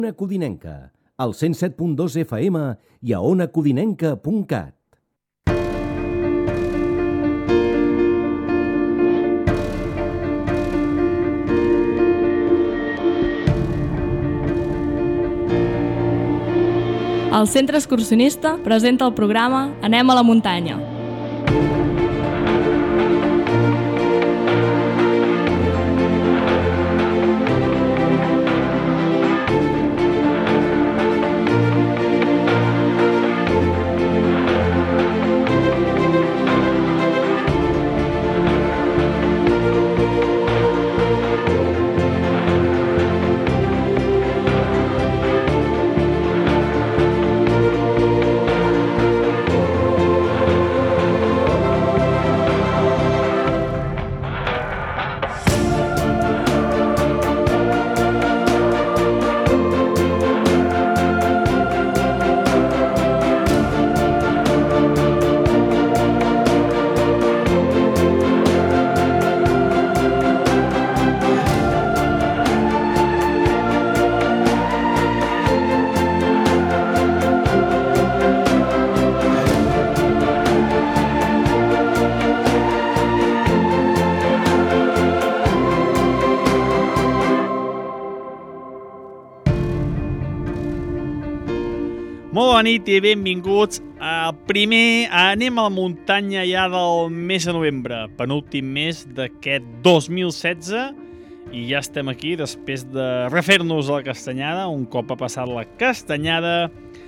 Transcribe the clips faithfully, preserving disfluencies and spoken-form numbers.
Ona Codinenca, al cent set punt dos F M i a ona codinenca punt cat. El Centre Excursionista presenta el programa Anem a la muntanya. Molt bona nit i benvinguts al primer Anem a la muntanya ja del mes de novembre, penúltim mes d'aquest dos mil setze, i ja estem aquí després de refer-nos a la castanyada. Un cop ha passat la castanyada,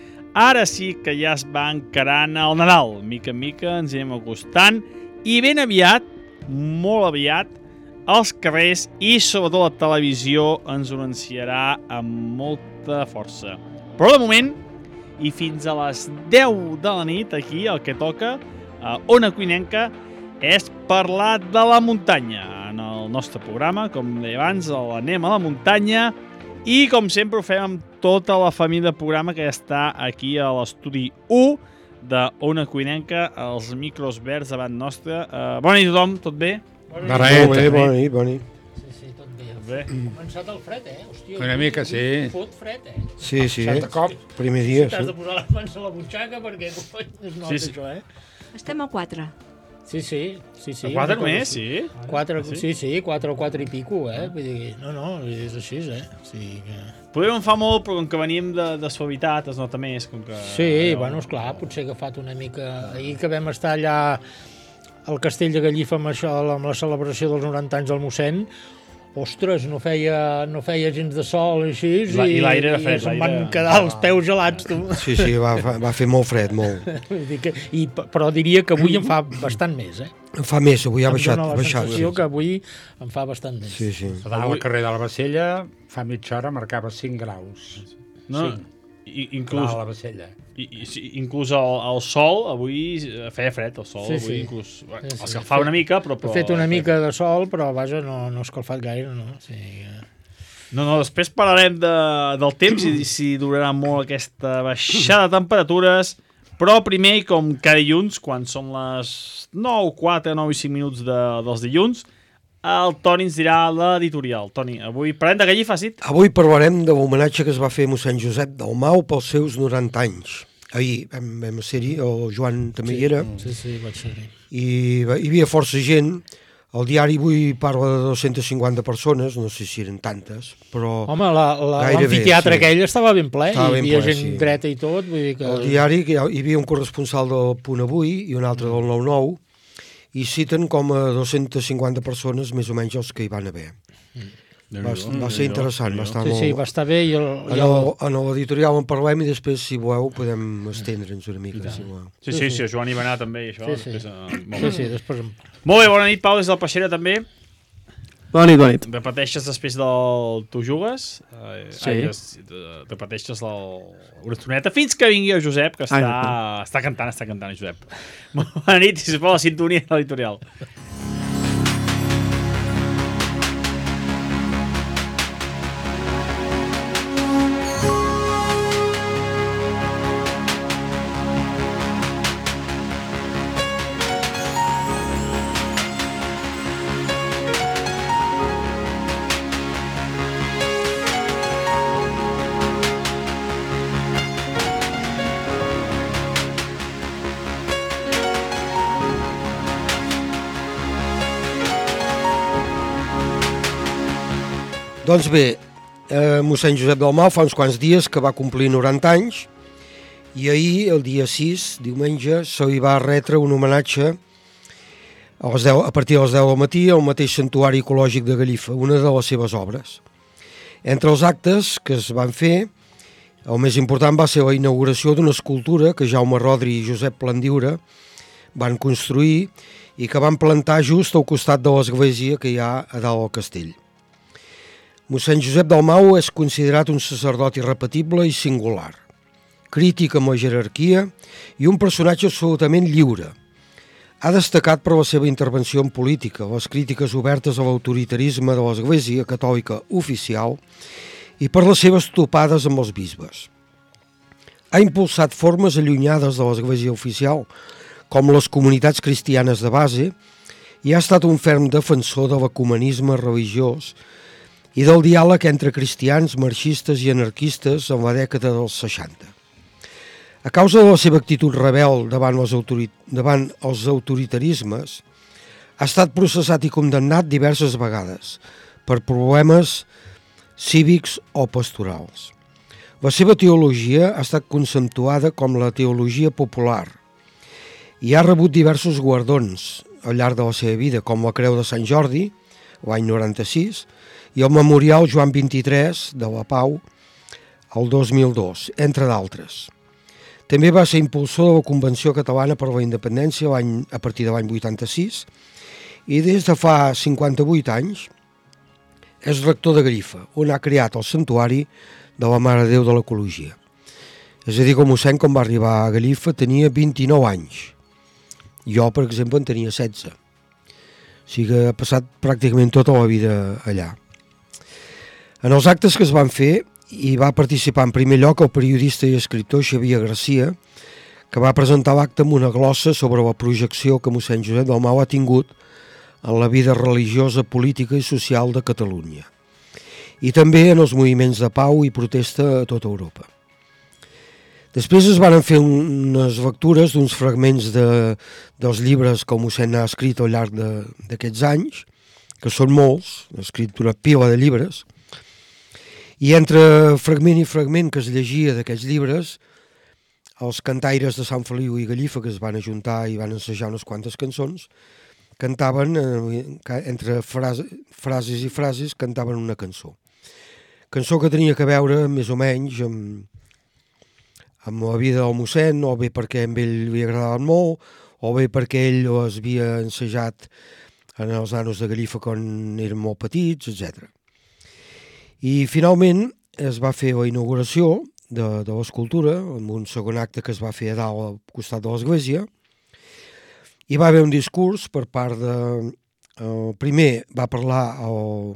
ara sí que ja es va encarant el Nadal. Mica en mica ens anem acostant i ben aviat, molt aviat, els carrers i sobretot la televisió ens ho anunciarà amb molta força. Però de moment, i fins a les deu de la nit, aquí el que toca a Ona Codinenca és parlar de la muntanya. En el nostre programa, com deia abans, l'Anem a la muntanya, i com sempre ho fem amb tota la família de programa que està aquí a l'estudi u de Ona Codinenca, els micros verds davant nostre. Uh, bona nit a tothom, tot bé? Bona nit, molt bé, bona nit, bona nit. Sí, sí, tot bé. Bé. Ha començat el fred, eh? Hòstia, Una mica, sí. Fot fred, eh? Sí, sí, eh? Cop. Primer dia, T'has sí. de posar les mans a la butxaca perquè no es nota Sí, sí. això, eh? Estem a quatre. Sí, sí, sí, sí. A quatre una cosa només, així. sí? Quatre, Sí? sí, sí, quatre o quatre i pico, eh? Vull dir, no, no, és així, eh? O sigui que... Podem en fa molt, però com que venim de, de suavitat es nota més. Com que... Sí, bueno, esclar, potser que ha agafat una mica... Ahir que vam estar allà al Castell de Gallifa amb, això, amb la celebració dels noranta anys del mossèn, ostres, no feia, no feia gens de sol així, La- i l'aire era i fred, se'm l'aire- van quedar els peus gelats, tu. Sí, sí, va, va fer molt fred, molt. Vull dir que, i, però diria que avui en fa bastant més, eh? En fa més, avui ha Em baixat, dóna ha la baixat. sensació Sí, que avui en fa bastant més. sí. sí. A dalt al carrer de la Bacella, fa mitja hora, marcava cinc graus. No, Sí. i, Clar, inclús, a la Bacella. i, i, sí, inclús el, el sol, avui feia fred, el sol, Sí, avui sí. inclús... Bueno, Sí, sí. escalfava una mica, però... Ha però fet una feia mica fred. de sol, però vaja, no, no ha escalfat gaire, no? O sigui, que... No, no, després parlarem de, del temps i si durarà molt aquesta baixada de temperatures, però primer, com cada dilluns, quan són les nou, quatre, nou i cinc minuts de, dels dilluns, el Toni ens dirà l'editorial. Toni, avui parlem de Gallifa, sí? Avui parlarem de l'homenatge que es va fer a mossèn Josep Dalmau pels seus noranta anys. Ahir vam, vam ser-hi, el Joan també hi era, Sí, sí, vaig ser-hi. i va- hi havia força gent. El diari avui parla de dues-centes cinquanta persones, no sé si eren tantes, però Home, la- la- Gairebé, l'amfiteatre sí. aquell estava ben ple, Estava hi ben havia ple, gent sí. dreta i tot, vull dir que... el diari, que hi ha- hi havia un corresponsal del Punt Avui i un altre del nou nou, i citen com a dues-centes cinquanta persones més o menys els que hi van haver. Va, va ser interessant, va estar Sí, molt... sí, va estar bé i el... En i el... el- en l'editorial en parlem i després, si voleu, podem estendre'ns una mica. Si voleu. Sí, sí, sí, el Joan hi va anar també, i això. Sí, sí. Després, uh, molt, Sí, bé. sí, després... en- molt bé, bona nit, Pau, des del Peixera també. Bona nit, bona nit. Repeteixes després del Tu jugues? Eh, Sí. Ai, es- eh, repeteixes el... una estoneta fins que vingui el Josep, que està, Ah, està cantant, està cantant el Josep. Bona nit, i si es pot la sintonia de l'editorial. Doncs bé, eh, mossèn Josep Dalmau fa uns quants dies que va complir noranta anys i ahir, el dia sis, diumenge, se li va retre un homenatge a, les deu, a partir de les deu del matí al mateix Santuari Ecològic de Gallifa, una de les seves obres. Entre els actes que es van fer, el més important va ser la inauguració d'una escultura que Jaume Rodri i Josep Plandiura van construir i que van plantar just al costat de l'església que hi ha a dalt del castell. Mossèn Josep Dalmau és considerat un sacerdot irrepetible i singular, crític amb la jerarquia i un personatge absolutament lliure. Ha destacat per la seva intervenció en política, les crítiques obertes a l'autoritarisme de l'Església Catòlica oficial i per les seves topades amb els bisbes. Ha impulsat formes allunyades de l'Església oficial, com les comunitats cristianes de base, i ha estat un ferm defensor de l'ecumenisme religiós i del diàleg entre cristians, marxistes i anarquistes en la dècada dels seixanta. A causa de la seva actitud rebel davant els, autorit davant els autoritarismes, ha estat processat i condemnat diverses vegades per problemes cívics o pastorals. La seva teologia ha estat conceptuada com la teologia popular i ha rebut diversos guardons al llarg de la seva vida, com la Creu de Sant Jordi, l'any noranta-sis, i el Memorial Joan vint-i-tres de la Pau, el dos mil dos, entre d'altres. També va ser impulsor de la Convenció Catalana per la Independència a partir de l'any vuitanta-sis i des de fa cinquanta-vuit anys és rector de Gallifa, on ha creat el santuari de la Mare de Déu de l'Ecologia. És a dir, que el mossèn, quan va arribar a Gallifa, tenia vint-i-nou anys. Jo, per exemple, en tenia setze. O sigui que ha passat pràcticament tota la vida allà. En els actes que es van fer, hi va participar en primer lloc el periodista i escriptor Xavier Garcia, que va presentar l'acte amb una glossa sobre la projecció que mossèn Josep Dalmau ha tingut en la vida religiosa, política i social de Catalunya, i també en els moviments de pau i protesta a tota Europa. Després es van fer unes lectures d'uns fragments de, dels llibres que el mossèn ha escrit al llarg d'aquests anys, que són molts, ha escrit una pila de llibres, i entre fragment i fragment que es llegia d'aquests llibres, els cantaires de Sant Feliu i Gallifa, que es van ajuntar i van ensejar unes quantes cançons, cantaven, eh, entre frase, frases i frases, cantaven una cançó. Cançó que tenia que veure, més o menys, amb, amb la vida del mossèn, o bé perquè a ell li agradaven molt, o bé perquè ell les havia ensejat en els nanos de Gallifa quan eren molt petits, etcètera. I finalment es va fer la inauguració de, de l'escultura, amb un segon acte que es va fer a dalt al costat de l'església. Hi va haver un discurs per part de... El primer va parlar el,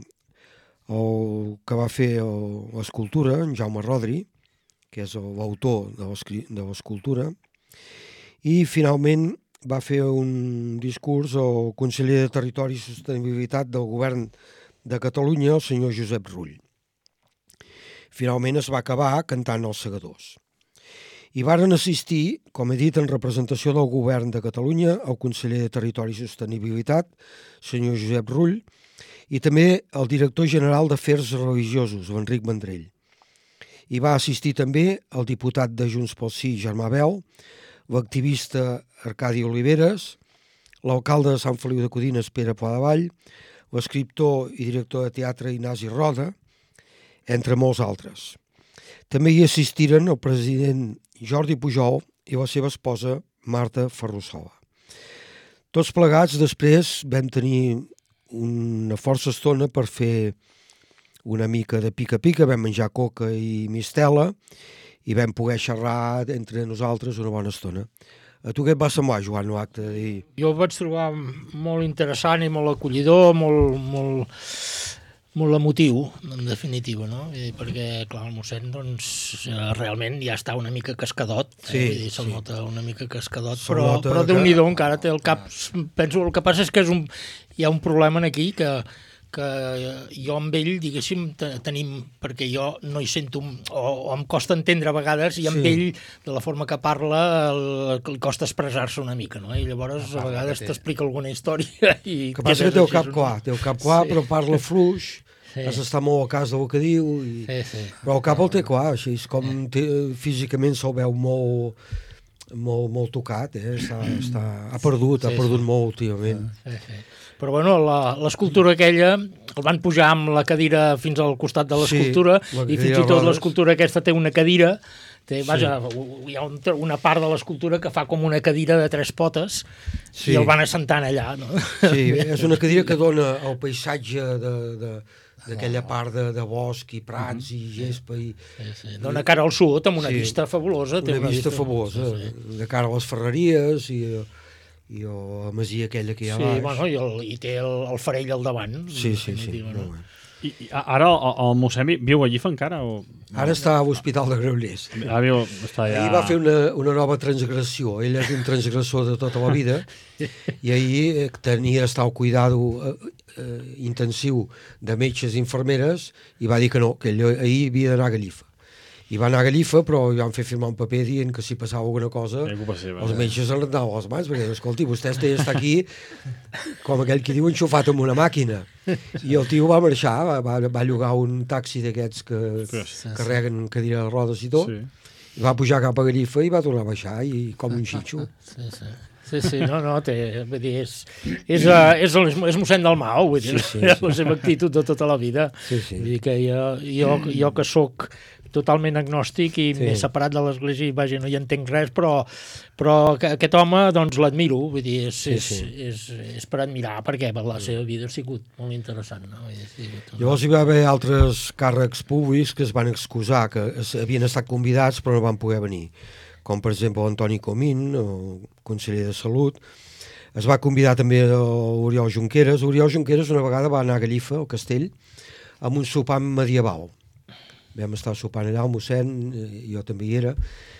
el que va fer l'escultura, en Jaume Rodri, que és l'autor de l'escultura, i finalment va fer un discurs el conseller de Territori i Sostenibilitat del Govern de Catalunya, el senyor Josep Rull. Finalment es va acabar cantant els segadors. Hi varen assistir, com he dit, en representació del Govern de Catalunya, el conseller de Territori i Sostenibilitat, senyor Josep Rull, i també el director general d'Afers Religiosos, Enric Vendrell. Hi va assistir també el diputat de Junts pel Sí, Germà Bel, l'activista Arcadi Oliveres, l'alcalde de Sant Feliu de Codines, Pere Pladevall, l'escriptor i director de teatre Ignasi Roda, entre molts altres. També hi assistiren el president Jordi Pujol i la seva esposa Marta Ferrusola. Tots plegats després vam tenir una força estona per fer una mica de pica-pica, vam menjar coca i mistela i vam poder xerrar entre nosaltres una bona estona. A tu què et va semblar, Joan, l'acte? I... Jo el vaig trobar molt interessant i molt acollidor, molt, molt, molt emotiu, en definitiva, no? I perquè, clar, el mossèn, doncs, realment ja està una mica cascadot, eh? Sí, Vull dir, se'l sí. nota una mica cascadot, Se'l però, nota però que- Déu-n'hi-do, encara té el cap... Penso, el que passa és que és un, hi ha un problema aquí que, que jo amb ell, diguéssim, te- tenim, perquè jo no hi sento, o, o em costa entendre a vegades, i amb Sí. ell, de la forma que parla, el, li costa expressar-se una mica, no? I llavors, a vegades t'explica alguna història i... Que passa que té el quedes cap així, clar, té el cap clar, Sí. però parla fluix, Sí. has d'estar molt al cas del que diu, i... Sí, sí. però el cap el té clar, així és com té, físicament se'l veu molt, molt, molt tocat, eh? està, està, ha perdut, Sí, ha perdut sí. molt últimament. Sí, sí. Però bueno, la- l'escultura aquella el van pujar amb la cadira fins al costat de l'escultura, Sí, la i fins cadira i tot rodes. l'escultura aquesta té una cadira, té, vaja, hi ha un, una part de l'escultura que fa com una cadira de tres potes, Sí. i el van assentant allà, no? Sí, és una cadira que dona el paisatge de, de, d'aquella part de, de bosc i prats i gespa i Sí, sí. Dona cara al sud amb una Sí. vista fabulosa. té una vista fabulosa, Sí, sí. de cara a les ferreries i, i a la masia aquella que hi ha Sí, a baix. bueno, i, el, i té el, el farell al davant. Sí, sí, sí, definitiva, molt no? bé. I, i ara el, el mossèn vi- viu a Llifa encara? O... Ara està a l'Hospital de Granollers. Ara viu, està allà... Ahir va fer una, una nova transgressió. Ell és un transgressor de tota la vida i ahir eh, tenia d'estar al cuidado eh, eh, intensiu de metges i infermeres i va dir que no, que ell ahir havia d'anar a Gallifa. I va anar a Gallifa, però li van fer firmar un paper dient que si passava alguna cosa, Era culpa seva, els eh? metges en rentaven les mans, perquè, escolti, vostè té d'estar aquí, com aquell que diu, enxufat amb una màquina. I el tio va marxar, va, va, va llogar un taxi d'aquests que Ostres. carreguen cadira de rodes i tot, Sí. i va pujar cap a Gallifa i va tornar a baixar, i com un xitxo. Sí, sí. Sí, sí, no, no, té, vull dir, és, és, uh, és, el, és mossèn del Mau, vull dir, Sí, sí, és sí. la seva actitud de tota la vida. Sí, sí. Vull dir que jo, jo, jo que sóc totalment agnòstic i Sí. m'he separat de l'Església i vaja, no hi entenc res, però, però que- aquest home doncs l'admiro, vull dir, és, Sí, és, sí. és, és per admirar, perquè la seva vida ha sigut molt interessant, no? Vull dir, ha sigut... Llavors hi va haver altres càrrecs públics que es van excusar, que es- havien estat convidats però no van poder venir, com per exemple Antoni Comín, el conseller de Salut. Es va convidar també l'Oriol Junqueras. Oriol Junqueras una vegada va anar a Gallifa, al castell, amb un sopar medieval. Vam estar sopant allà, el mossèn, eh, jo també hi era,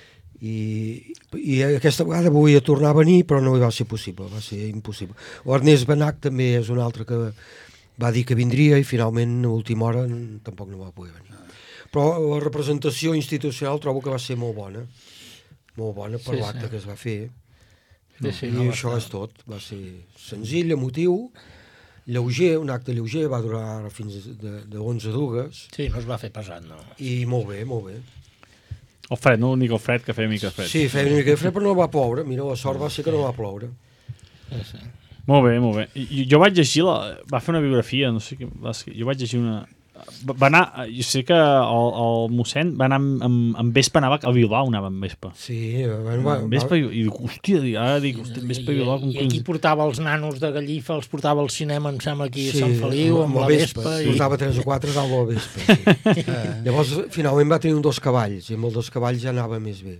i, i aquesta vegada volia tornar a venir, però no hi va ser possible, va ser impossible. Ernest Benach també és un altre que va dir que vindria i finalment a última hora n- tampoc no va poder venir. Però la representació institucional trobo que va ser molt bona, molt bona per Sí, sí. l'acte que es va fer. Sí, sí, I no, va això estar- és tot, va ser senzill, emotiu, lleuger, un acte lleuger, va durar fins de, de onze a dues, Sí, no es va fer pesat, no. i molt bé, molt bé. El fred, no? L'únic el fred, que feia mica fred. Sí, feia una mica de fred, però no va ploure. Mira, la sort va ser que no va ploure. Sí, sí. Molt bé, molt bé. I, jo vaig llegir, la, va fer una biografia, no sé què, va escri- jo vaig llegir una... Va, va anar, jo sé que el, el mossèn va anar amb, amb, amb Vespa, anava a Bilbao, anava amb Vespa. Sí, bueno, va, Amb va, Vespa, i, i dic, hòstia, dic, ara dic, hòstia, amb Vespa i Bilbao, com I, i aquí portava els nanos de Gallifa, els portava al cinema, em sembla, aquí a Sant Feliu, amb, la Vespa. I... Portava tres o quatre dalt de la Vespa. Sí. Llavors, finalment va tenir un dos cavalls, i amb els dos cavalls ja anava més bé.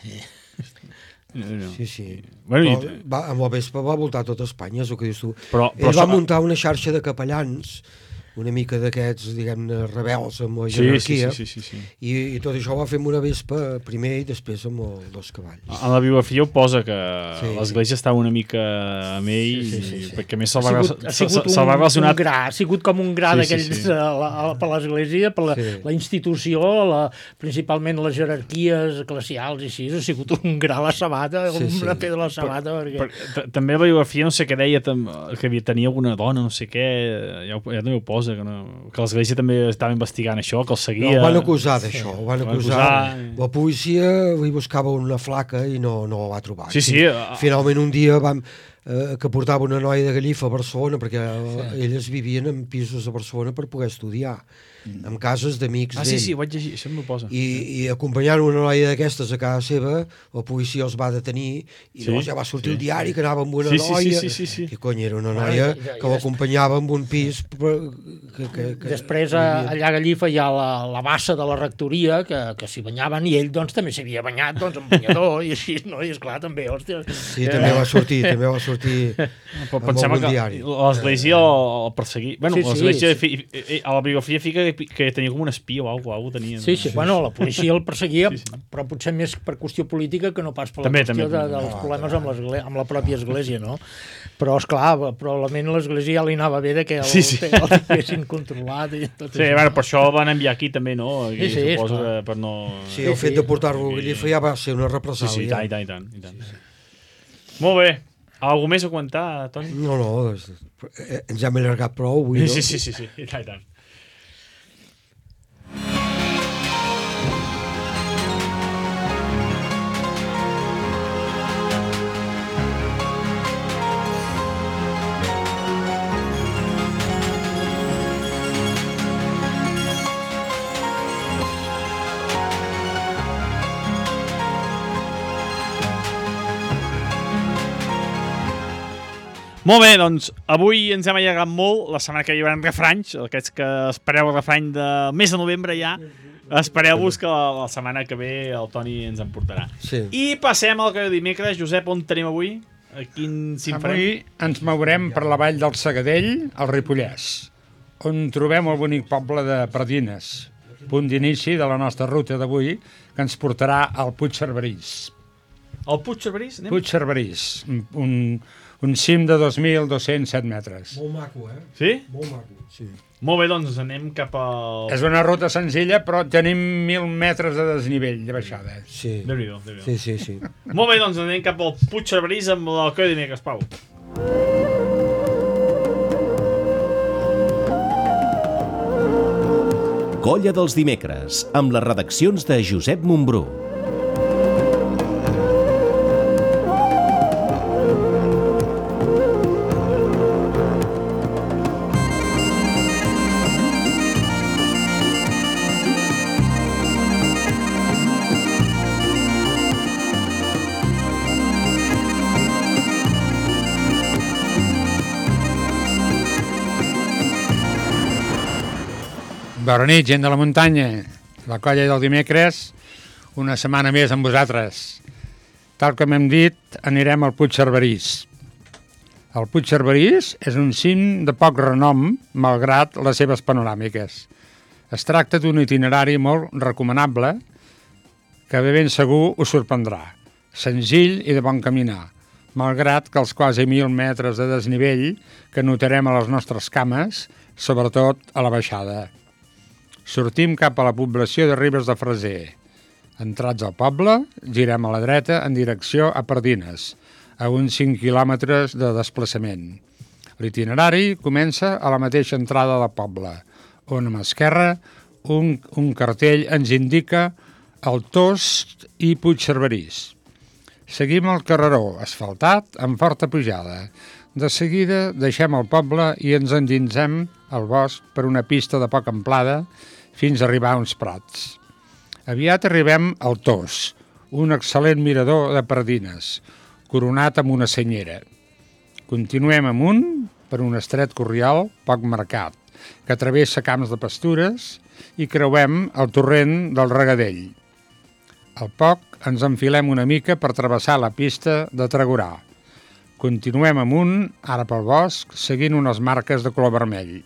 No. Sí, sí. Bueno, Però i, va, amb la Vespa va voltar tot Espanya, és el que dius tu. però, però Ell va això- muntar una xarxa de capellans, una mica d'aquests, diguem-ne, rebels amb la sí, sí, jerarquia, sí, sí, sí, sí. I, i tot això ho va fer amb una Vespa primer i després amb els dos cavalls. En la biografia ho posa que Sí. l'església estava una mica amb ell, Sí, sí, sí, sí. perquè a més Ha se'l va, sigut, ha se- sigut se- se'l va un, un relacionar... gra, ha sigut com un gra Sí, sí, d'aquells sí. a la- a- per l'Església, per la, Sí. la institució, la, principalment les jerarquies eclesials i així, ha sigut un gra a la sabata, Sí, sí. una pedra a la sabata. perquè... Per, t- també la biografia no sé què deia tam- que havia, tenia alguna dona, no sé què, ja, ho- ja també ho posa, que, no, que l'església també estava investigant això, que el No, seguia... el van acusar d'això, el van El van acusar. acusar. La policia li buscava una flaca i no, no la va trobar. Sí, sí. eh, Finalment un dia vam, eh, que portava una noia de Gallifa a Barcelona, perquè sí. elles vivien en pisos a Barcelona per poder estudiar, mm. en cases d'amics Ah, d'ell. sí, sí, ho vaig llegir, això m'ho posa. I, i acompanyant una noia d'aquestes a casa seva, la policia els va detenir i Sí, llavors ja va sortir sí. el diari que anava amb una Sí, sí, sí, noia sí, sí, sí. i cony, era una Bueno, noia i- i- que l'acompanyava amb un pis per- que, que, que Després, a, allà a Gallifa hi ha la, la bassa de la rectoria, que, que s'hi banyaven, i ell doncs, també s'havia banyat doncs, amb banyador, i així, no? I esclar, també, hòstia... Sí, també va sortir, també va sortir Però amb pensava algun que diari. l'església el, el perseguia... Bueno, Sí, sí, l'església, sí. fi- eh, a la biografia fica que, que tenia com un espia o alguna cosa, tenia. Sí, sí, bueno, la policia el perseguia, Sí, sí. però potser més per qüestió política que no pas per la També, qüestió també, de, també. dels problemes amb, l'esgle- amb la pròpia església, no? Però, esclar, probablement l'església ja li anava bé de que el, Sí, sí. el tinguessin controlat i tot Sí, això. bueno, per això el van enviar aquí també, no? Aquí, Sí, sí, suposo esclar. que per no... Sí, el Sí, fet sí. de portar-lo a Gallifa ja va ser una sí, represàlia. sí, i tant, i tant, i tant. I tant. Molt bé. Algú més a comentar, Toni? No, no, és- eh, ens hem allargat prou avui, no? Sí, sí, sí, sí, i tant, i tant. Molt bé, doncs avui ens hem allargat molt. La setmana que hi haurà refranys, aquests que espereu el refrany de mes de novembre ja, espereu-vos que la, la setmana que ve el Toni ens en portarà. Sí. I passem al que dimecres. Josep, on tenim avui? A quin cim farem? Avui ens mourem per la vall del Segadell, al Ripollès, on trobem el bonic poble de Pardines, punt d'inici de la nostra ruta d'avui, que ens portarà al Puig Cerverís. El Puig Cerverís? Anem? Puig Cerverís, un, un cim de dos mil dos-cents set metres. Molt maco, eh? Sí? Molt maco, sí. Molt bé, doncs anem cap al... És una ruta senzilla, però tenim mil metres de desnivell, de baixada. Sí. Déu-n'hi-do, Déu-n'hi-do. Sí, sí, sí. Molt bé, doncs anem cap al Puig Cerverís amb el que dimecres, Pau. Colla dels dimecres, amb les redaccions de Josep Montbrú. Bona nit, gent de la muntanya, la colla del dimecres, una setmana més amb vosaltres. Tal com hem dit, anirem al Puig Cerverís. El Puig Cerverís és un cim de poc renom, malgrat les seves panoràmiques. Es tracta d'un itinerari molt recomanable que de ben segur us sorprendrà. Senzill i de bon caminar, malgrat que els quasi mil metres de desnivell que notarem a les nostres cames, sobretot a la baixada. Sortim cap a la població de Ribes de Freser. Entrats al poble, girem a la dreta en direcció a Pardines, a uns cinc quilòmetres de desplaçament. L'itinerari comença a la mateixa entrada del poble, on a l'esquerra un, un cartell ens indica el Tos i Puig Cerverís. Seguim el carreró asfaltat amb forta pujada. De seguida deixem el poble i ens endinsem al bosc per una pista de poca amplada fins a arribar a uns prats. Aviat arribem al Tos, un excel·lent mirador de Pardines, coronat amb una senyera. Continuem amunt per un estret corriol poc marcat, que travessa camps de pastures i creuem el torrent del Regadell. Al poc ens enfilem una mica per travessar la pista de Tregorà. Continuem amunt, ara pel bosc, seguint unes marques de color vermell.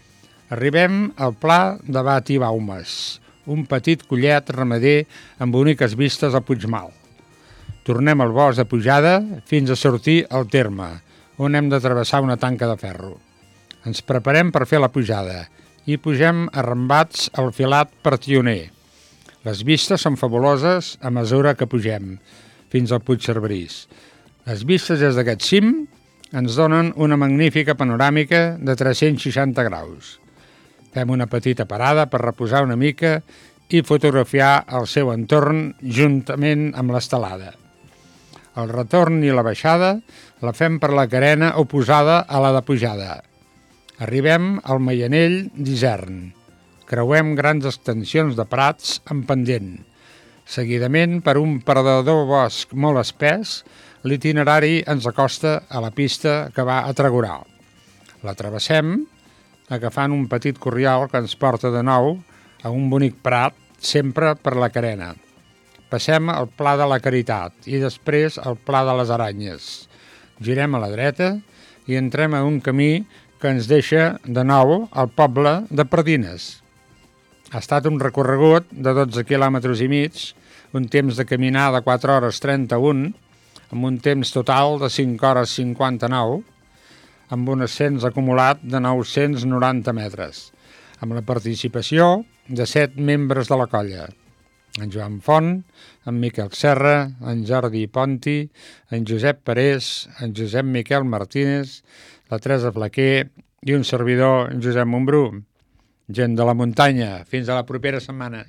Arribem al Pla de Bat i Baumes, un petit collet ramader amb boniques vistes al Puigmal. Tornem al bosc de pujada fins a sortir al terme, on hem de travessar una tanca de ferro. Ens preparem per fer la pujada i pugem arrambats al filat per tioner. Les vistes són fabuloses a mesura que pugem fins al Puig Cerverís. Les vistes des d'aquest cim ens donen una magnífica panoràmica de tres-cents seixanta graus. Fem una petita parada per reposar una mica i fotografiar el seu entorn juntament amb l'estelada. El retorn i la baixada la fem per la carena oposada a la de pujada. Arribem al Maianell d'Isern. Creuem grans extensions de prats amb pendent. Seguidament, per un perdedor bosc molt espès, l'itinerari ens acosta a la pista que va a Tregorà. La travessem, agafant un petit corriol que ens porta de nou a un bonic prat, sempre per la carena. Passem al Pla de la Caritat i després al Pla de les Aranyes. Girem a la dreta i entrem a un camí que ens deixa de nou al poble de Pardines. Ha estat un recorregut de dotze quilòmetres i mig, un temps de caminar de quatre hores trenta-un, amb un temps total de cinc hores cinquanta-nou, amb un ascens acumulat de nou-cents noranta metres, amb la participació de set membres de la colla. En Joan Font, en Miquel Serra, en Jordi Ponti, en Josep Parés, en Josep Miquel Martínez, la Teresa Flaquer i un servidor, en Josep Montbrú. Gent de la muntanya, fins a la propera setmana.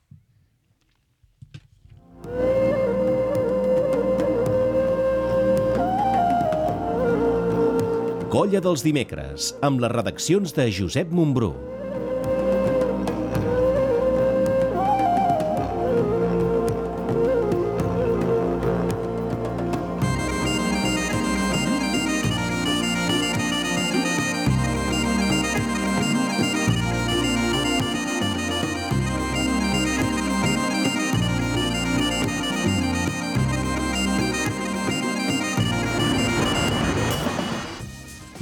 Colla dels dimecres, amb les redaccions de Josep Montbrú.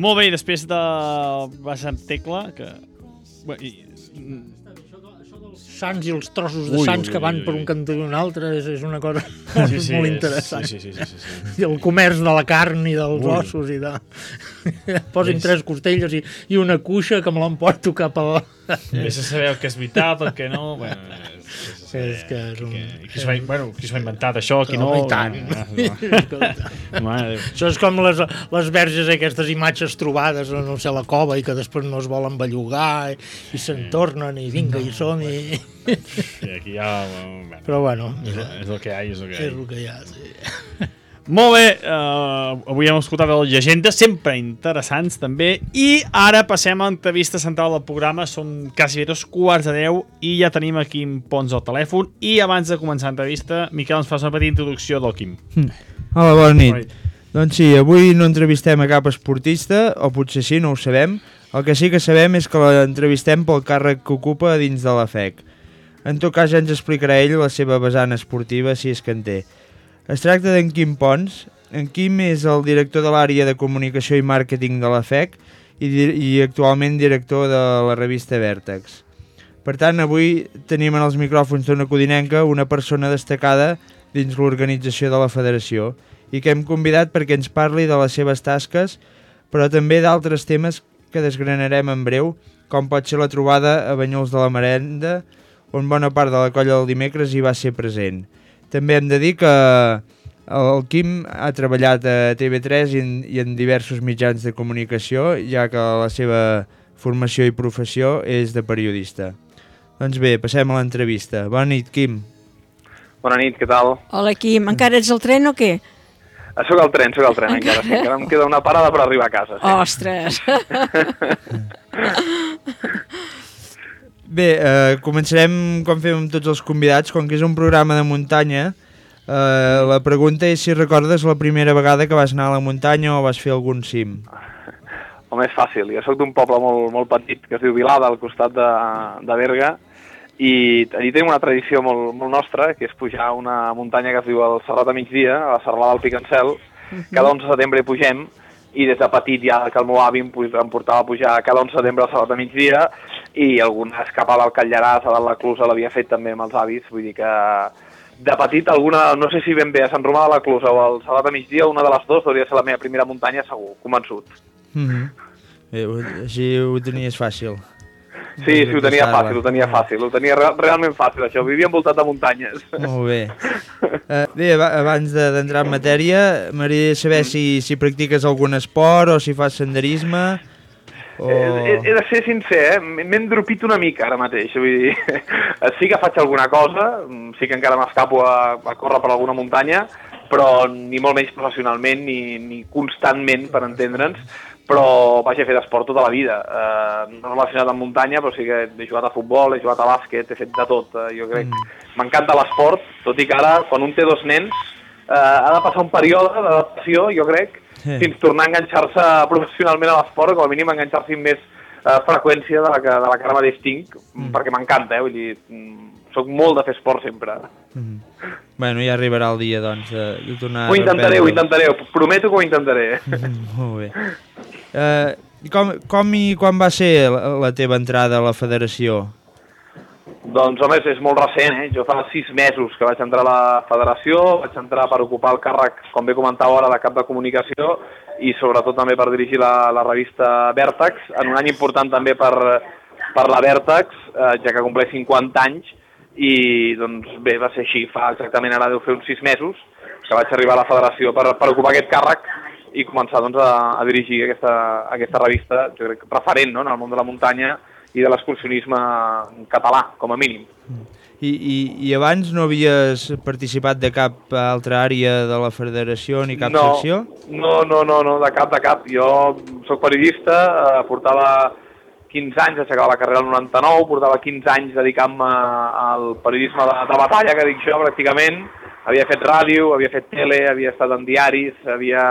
Molt bé, després de baixar amb Tecla, que... Bueno, i... Sants i els trossos de Ui, sants ui, que van ui, per ui. un cantó i un altre és, és una cosa Sí, sí, molt és- interessant. sí, sí, sí, sí, sí. I el comerç de la carn i dels Ui. ossos i de... Posin És- tres costelles i, i una cuixa que me l'emporto cap a la... Vés a saber el que és veritat, el que no... Bueno, és, és que és un... qui, qui s'ho ha, bueno, qui s'ho ha inventat, això, qui no... Home, i tant. No. Mare de Déu. Això és com les, les verges, aquestes imatges trobades a no sé, la cova i que després no es volen bellugar i, i se'n tornen i vinga i som i... I aquí ja... Bueno, Però bueno, és, mira, és el que hi ha, és el que hi ha. és el que hi ha, sí. Molt bé, uh, avui hem escoltat les llegendes, sempre interessants també, i ara passem a l'entrevista central del programa. Són quasi dos quarts de deu i ja tenim a Quim Pons al telèfon. I abans de començar l'entrevista, Miquel, ens fas una petita introducció del Quim. Hola, bona nit. Bona nit. Doncs sí, avui no entrevistem a cap esportista, o potser sí, no ho sabem. El que sí que sabem és que l'entrevistem pel càrrec que ocupa dins de la F E C. En tot cas ja ens explicarà ell la seva vessant esportiva, si és que en té. Es tracta d'en Quim Pons. En Quim és el director de l'àrea de comunicació i màrqueting de la F E C i, di i actualment director de la revista Vèrtex. Per tant, avui tenim en els micròfons d'Ona Codinenca una persona destacada dins l'organització de la federació i que hem convidat perquè ens parli de les seves tasques, però també d'altres temes que desgranarem en breu, com pot ser la trobada a Banyuls de la Marenda, on bona part de la colla del dimecres hi va ser present. També hem de dir que el Quim ha treballat a T V tres i en, i en diversos mitjans de comunicació, ja que la seva formació i professió és de periodista. Doncs bé, passem a l'entrevista. Bona nit, Quim. Bona nit, què tal? Hola, Quim. Encara ets al tren o què? Ah, soc al tren, soc al tren encara. Sí, encara em queda una parada per arribar a casa. Sí. Ostres! Bé, eh, començarem com fem amb tots els convidats, com que és un programa de muntanya. Eh, la pregunta és si recordes la primera vegada que vas anar a la muntanya o vas fer algun cim. Home, és fàcil. Jo soc d'un poble molt, molt petit que es diu Vilada, al costat de, de Berga, i allí tenim una tradició molt, molt nostra, que és pujar a una muntanya que es diu el Serrat a Migdia, a la Serralada del Picancel. Cada onze de setembre hi pugem, i des de petit ja que el meu avi em, em portava a pujar cada onze de setembre al Serrat a Migdia, i alguna escapada al Catlllaràs, a dalt la Clusa, l'havia fet també amb els avis, vull dir que de petit alguna, no sé si ben bé a Sant Romà de la Clusa o al Serrat a Migdia, una de les dues hauria de ser la meva primera muntanya segur, convençut. Mm-hmm. Bé, així ho tenies fàcil. Sí, sí, ho tenia fàcil, ho tenia fàcil, ho tenia re realment fàcil, això, vivia envoltat de muntanyes. Molt bé. Uh, bé, abans d'entrar en matèria, m'agradaria saber si, si practiques algun esport o si fas senderisme. O... He, he de ser sincer, eh? m'he endropit una mica ara mateix, vull dir, sí que faig alguna cosa, sí que encara m'escapo a, a córrer per alguna muntanya, però ni molt menys professionalment ni, ni constantment, per entendre'ns, però vaig a fer d'esport tota la vida, eh, no relacionat amb muntanya, però sí que he jugat a futbol, he jugat a bàsquet, he fet de tot, eh, jo crec. M'encanta l'esport, tot i que ara, quan un té dos nens, eh, ha de passar un període d'adaptació, jo crec, sí, fins tornar a enganxar-se professionalment a l'esport, com a mínim enganxar-se amb més eh, freqüència de la que, de la que ara mateix tinc, mm. perquè m'encanta, eh, vull dir, soc molt de fer esport sempre. Mm. Bueno, ja arribarà el dia, doncs, de, de tornar ho a intentaré, reprendre. ho intentaré, prometo que ho intentaré. Mm, molt bé. Uh, com, com i quan va ser la, la teva entrada a la federació? Doncs, home, és, és molt recent, eh? Jo fa sis mesos que vaig entrar a la federació, vaig entrar per ocupar el càrrec, com bé comentava ara, de cap de comunicació i sobretot també per dirigir la, la revista Vèrtex, en un any important també per, per la Vèrtex, eh, ja que compleix cinquanta anys, i doncs bé, va ser així, fa exactament ara deu fer uns sis mesos que vaig arribar a la federació per, per ocupar aquest càrrec i començar doncs, a, a dirigir aquesta, aquesta revista, jo crec, referent, no?, en el món de la muntanya i de l'excursionisme català, com a mínim. I, i, I abans no havies participat de cap altra àrea de la federació ni cap no, secció? No, no, no, no, de cap, de cap. Jo sóc periodista, eh, portava quinze anys, vaig acabar la carrera el noranta-nou, portava quinze anys dedicant-me al periodisme de, de batalla, que dic jo, pràcticament. Havia fet ràdio, havia fet tele, havia estat en diaris, havia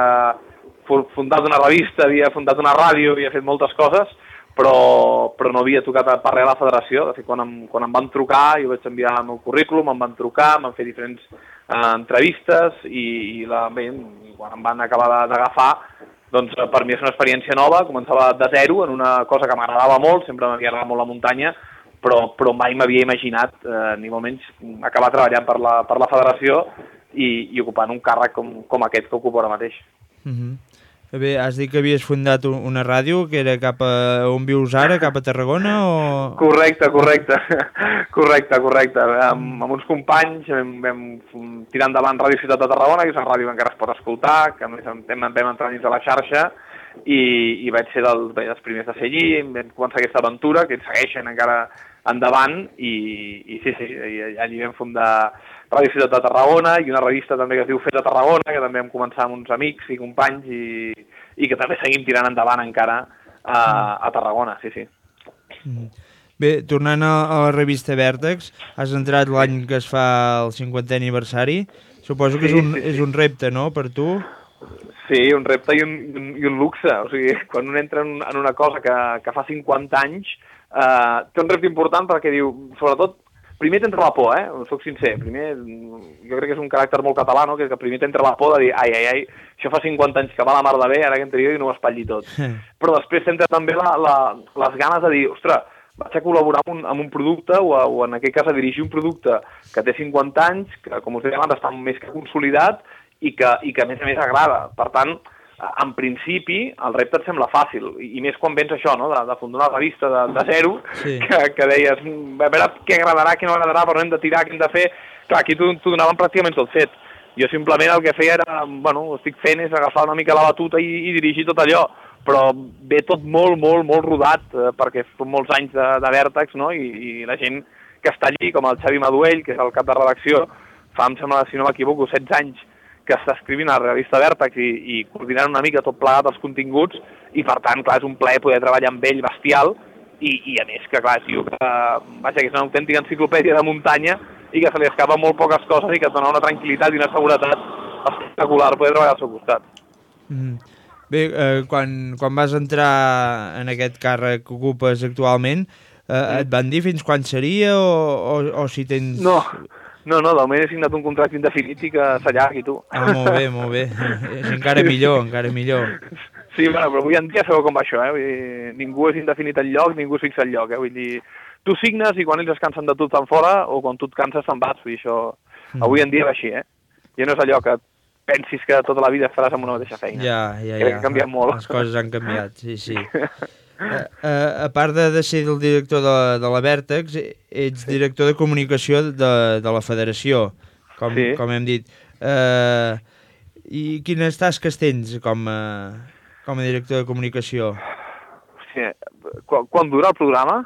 fundat una revista, havia fundat una ràdio, havia fet moltes coses, però, però no havia tocat per res a la federació. De fet, quan em, quan em van trucar, jo vaig enviar el meu currículum, em van trucar, em van fer diferents eh, entrevistes i, i la, bé, quan em van acabar d'agafar, doncs per mi és una experiència nova, començava de zero en una cosa que m'agradava molt, sempre m'havia agradat molt la muntanya, però, però mai m'havia imaginat, eh, ni molt menys, acabar treballant per la, per la federació i, i ocupant un càrrec com, com aquest que ocupo ara mateix. Uh-huh. Bé, has dit que havies fundat una ràdio que era cap a on vius ara, cap a Tarragona o...? Correcte, correcte, correcte, correcte. Amb, amb uns companys vam, vam tirar endavant Ràdio Ciutat de Tarragona, que és una ràdio que encara es pot escoltar, que a més vam, vam entrar dins de la xarxa i, i vaig ser dels, dels primers de ser allí, vam començar aquesta aventura, que ens segueixen encara endavant i, i sí, sí, allí vam fundar Ràdio Ciutat de Tarragona i una revista també que es diu Fet a Tarragona, que també vam començar amb uns amics i companys i, i que també seguim tirant endavant encara a, a Tarragona, sí, sí. Bé, tornant a, a la revista Vèrtex, has entrat l'any que es fa el cinquantè aniversari. Suposo que sí, és, un, sí, sí. és un repte, no?, per tu? Sí, un repte i un, i un luxe. O sigui, quan un entra en, en una cosa que, que fa cinquanta anys, eh, té un repte important perquè diu, sobretot, primer t'entra la por, eh? Soc sincer. Primer, jo crec que és un caràcter molt català, no? Que primer t'entra la por de dir, ai, ai, ai, això fa cinquanta anys que va la mar de bé, ara que en teoria no ho espatlli tot. Però després t'entra també la, la, les ganes de dir, ostres, vaig a col·laborar amb un, amb un producte o, a, o en aquest cas a dirigir un producte que té cinquanta anys, que com us deia abans està més que consolidat i que, i que a més a més agrada. Per tant, en principi, el repte et sembla fàcil, i, i més quan vens això, no?, de, de fundar una revista de, de zero, sí. que, que deies, a veure què agradarà, què no agradarà, però hem de tirar, què hem de fer... Clar, aquí t'ho donaven pràcticament tot fet. Jo simplement el que feia era, bueno, ho estic fent és agafar una mica la batuta i, i dirigir tot allò, però ve tot molt, molt, molt rodat, eh, perquè són molts anys de, de Vèrtex, no?, I, i la gent que està allí, com el Xavi Maduell, que és el cap de redacció, fa, em sembla, si no m'equivoco, setze anys, que està escrivint a la revista Vèrtex i, i coordinant una mica tot plegat els continguts, i per tant, clar, és un plaer poder treballar amb ell bestial, i, i a més que, clar, tio, que, vaja, que és una autèntica enciclopèdia de muntanya i que se li escapa molt poques coses i que et dona una tranquil·litat i una seguretat espectacular poder treballar al seu costat. Mm. Bé, eh, quan, quan vas entrar en aquest càrrec que ocupes actualment, eh, mm. et van dir fins quan seria o, o, o si tens... No, No, no, del moment he signat un contracte indefinit i que s'allargui, tu. Ah, molt bé, molt bé. És encara millor, encara millor. Sí, bueno, però avui en dia sabeu com va això, eh? Vull dir, ningú és indefinit al lloc, ningú es fixa al lloc, eh? Vull dir, tu signes i quan ells es cansen de tu estan fora o quan tu et canses te'n vas. Vull dir, això avui en dia va així, eh? Ja no és allò que pensis que tota la vida faràs amb una mateixa feina. Ja, ja, ja. Crec que ha canviat molt. Les coses han canviat, sí, sí. Uh, uh, a part de, de ser el director de, de la Vèrtex, ets director de comunicació de, de la federació, com, sí. com hem dit. Uh, I quines tasques tens com a, com a director de comunicació? Sí. Quan, quan dura el programa?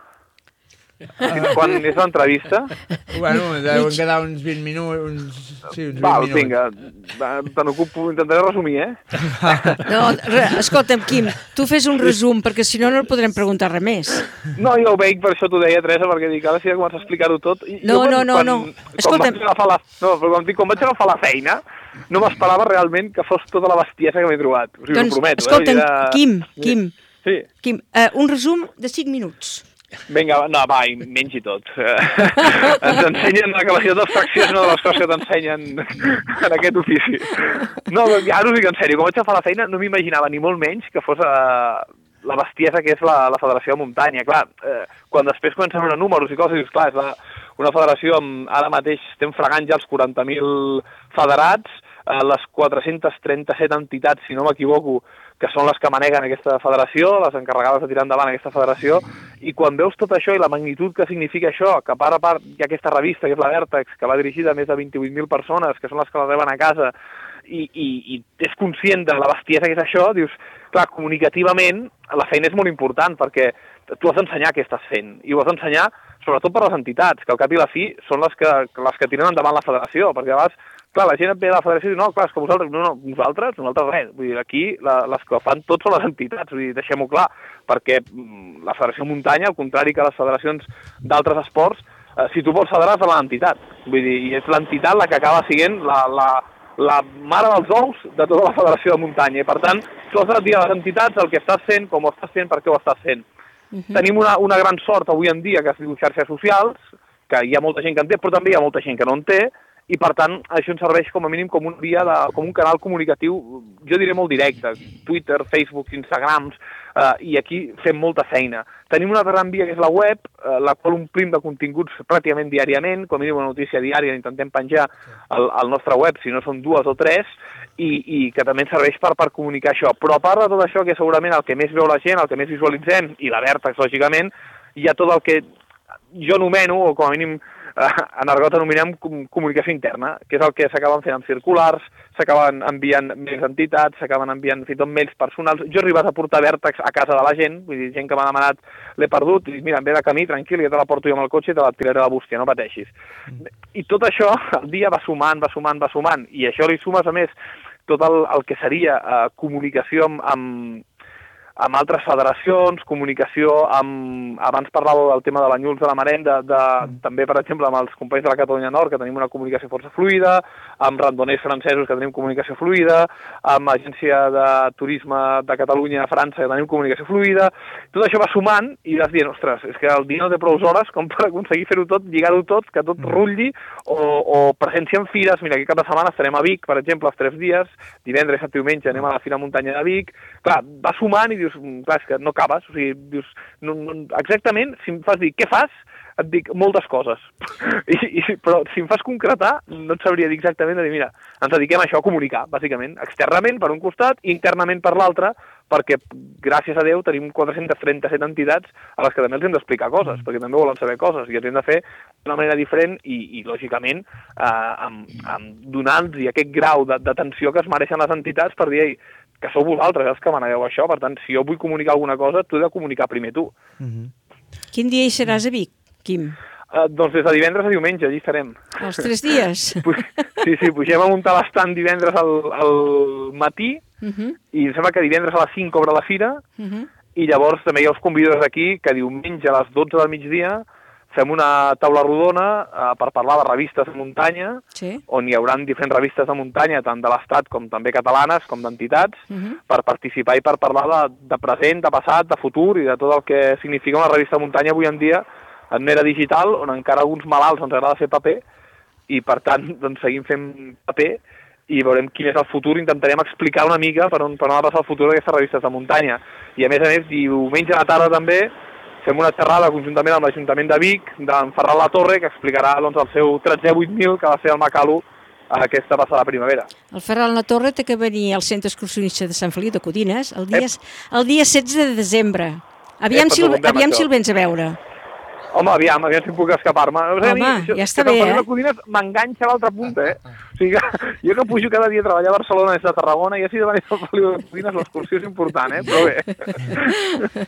Quan és l'entrevista? Bueno, deuen quedar uns vint minuts. Uns, sí, uns Val, vint vinga, te n'ocupo, intentaré resumir, eh? No, re, escolta'm, Quim, tu fes un resum, perquè si no, no el podrem preguntar res més. No, jo ho veig, per això t'ho deia, Teresa, perquè dic, ara sí que començo a explicar-ho tot. I no, quan, no, no, quan, no, escolta'm. Quan la, no, però quan, dic, quan vaig agafar la feina, no m'esperava realment que fos tota la bestiesa que m'he trobat. O sigui, doncs, ho prometo. Escolta'm, eh? Era... Quim, Quim, sí. Quim uh, un resum de cinc minuts. Vinga, no, va, menys i tot. Ens ensenyen la capacitat d'abstracció, és una de les coses que t'ensenyen en aquest ofici. No, ja us ho dic en sèrio, quan vaig agafar la feina no m'imaginava ni molt menys que fos uh, la bestiesa que és la, la Federació de Muntanya. Clar, eh, quan després comencen a veure números i coses, dius, clar, és la, una federació amb, ara mateix estem fregant ja els quaranta mil federats, eh, les quatre-centes trenta-set entitats, si no m'equivoco, que són les que maneguen aquesta federació, les encarregades de tirar endavant aquesta federació, i quan veus tot això i la magnitud que significa això, que a part a part hi ha aquesta revista, que és la Vèrtex, que va dirigida a més de vint-i-vuit mil persones, que són les que la reben a casa, i, i, i és conscient de la bestiesa que és això, dius, clar, comunicativament la feina és molt important, perquè tu has d'ensenyar què estàs fent, i ho has d'ensenyar sobretot per les entitats, que al cap i la fi són les que, les que tiren endavant la federació, perquè a vegades, clar, la gent et ve de la federació i diu, no, clar, és que vosaltres, no, no, nosaltres, nosaltres res, vull dir, aquí la, les que fan tot són les entitats, vull dir, deixem-ho clar, perquè la Federació Muntanya, al contrari que les federacions d'altres esports, eh, si tu vols federar, és l'entitat, vull dir, i és l'entitat la que acaba sent la, la, la mare dels ous de tota la Federació de Muntanya, i per tant, tu has de dir a les entitats el que estàs fent, com ho estàs fent, per què ho estàs fent. Uh-huh. Tenim una, una gran sort avui en dia, que es diu xarxes socials, que hi ha molta gent que en té, però també hi ha molta gent que no en té, i per tant això ens serveix com a mínim com un via de, com un canal comunicatiu, jo diré molt directe, Twitter, Facebook, Instagrams, eh, i aquí fem molta feina. Tenim una altra gran via que és la web, eh, la qual omplim de continguts pràcticament diàriament, com a mínim una notícia diària, intentem penjar al, al nostre web, si no són dues o tres, i, i que també ens serveix per, per comunicar això. Però a part de tot això, que segurament el que més veu la gent, el que més visualitzem, i la Vèrtex, lògicament, hi ha tot el que jo anomeno, o com a mínim en argot anomenem comunicació interna, que és el que s'acaben fent amb circulars, s'acaben enviant mails a entitats, s'acaben enviant fins i tot mails personals. Jo he arribat a portar Vèrtex a casa de la gent, vull dir, gent que m'ha demanat, l'he perdut, i mira, em ve de camí, tranquil, ja te la porto jo amb el cotxe i te la tiraré a la bústia, no pateixis. Mm. I tot això, el dia va sumant, va sumant, va sumant, i això li sumes, a més, tot el, el que seria eh, comunicació amb, amb amb altres federacions, comunicació amb... Abans parlàveu del tema de l'Anyuls de la Marenda, de, mm. també, per exemple, amb els companys de la Catalunya Nord, que tenim una comunicació força fluida, amb randoners francesos, que tenim comunicació fluida, amb l'Agència de Turisme de Catalunya a França, que tenim comunicació fluida. Tot això va sumant i vas dient, ostres, és que el dia no té prou hores com per aconseguir fer-ho tot, lligar-ho tot, que tot mm. rutlli, o, o presència en fires. Mira, aquest cap de setmana estarem a Vic, per exemple, els tres dies, divendres i diumenge anem a la Fira Muntanya de Vic. Clar, va sumant i dius, clar, és que no acabes, o sigui, dius, no, no, exactament, si em fas dir què fas, et dic moltes coses, I, i, però si em fas concretar, no et sabria dir exactament de dir, mira, ens dediquem a això, a comunicar, bàsicament, externament per un costat i internament per l'altre, perquè, gràcies a Déu, tenim quatre-cents trenta-set entitats a les que també els hem d'explicar coses, perquè també volen saber coses, i els hem de fer d'una manera diferent i, i lògicament, eh, amb, amb donar-los aquest grau d'atenció que es mereixen les entitats per dir, ei, que sou vosaltres els que manegeu això, per tant, si jo vull comunicar alguna cosa, t'ho he de comunicar primer tu. Mm-hmm. Quin dia hi seràs a Vic, Quim? Uh, doncs des de divendres a diumenge, allí estarem. Els tres dies? Sí, sí, pugem a muntar l'estant divendres al, al matí, uh-huh. i em sembla que divendres a les cinc obre la fira, uh-huh. i llavors també hi ha els convidadors d'aquí que diumenge a les dotze del migdia fem una taula rodona eh, per parlar de revistes de muntanya, sí. on hi haurà diferents revistes de muntanya, tant de l'Estat com també catalanes, com d'entitats, uh-huh. per participar i per parlar de, de present, de passat, de futur i de tot el que significa una revista de muntanya avui en dia en era digital, on encara alguns malalts ens agrada fer paper, i per tant doncs, seguim fent paper i veurem quin és el futur, intentarem explicar una mica per on, per on ha de passar el futur d'aquestes revistes de muntanya. I a més a més, diumenge a la tarda també fem una xerrada conjuntament amb l'Ajuntament de Vic, d'en Ferran Latorre, que explicarà doncs, el seu tretzè vuit mil que va ser el Macalu aquesta passada primavera. El Ferran Latorre té que venir al Centre Excursionista de Sant Feliu de Codines el dia, el dia setze de desembre. Aviam, si, aviam si el vens a veure. Home, aviam, aviam si puc escapar-me. Home, mi, ja està bé, eh? Codines m'enganxa a l'altra punta, eh? O sigui que jo que pujo cada dia a treballar a Barcelona des de Tarragona, ja si de venir al Feliu de Codines l'excursió és important, eh? Però bé.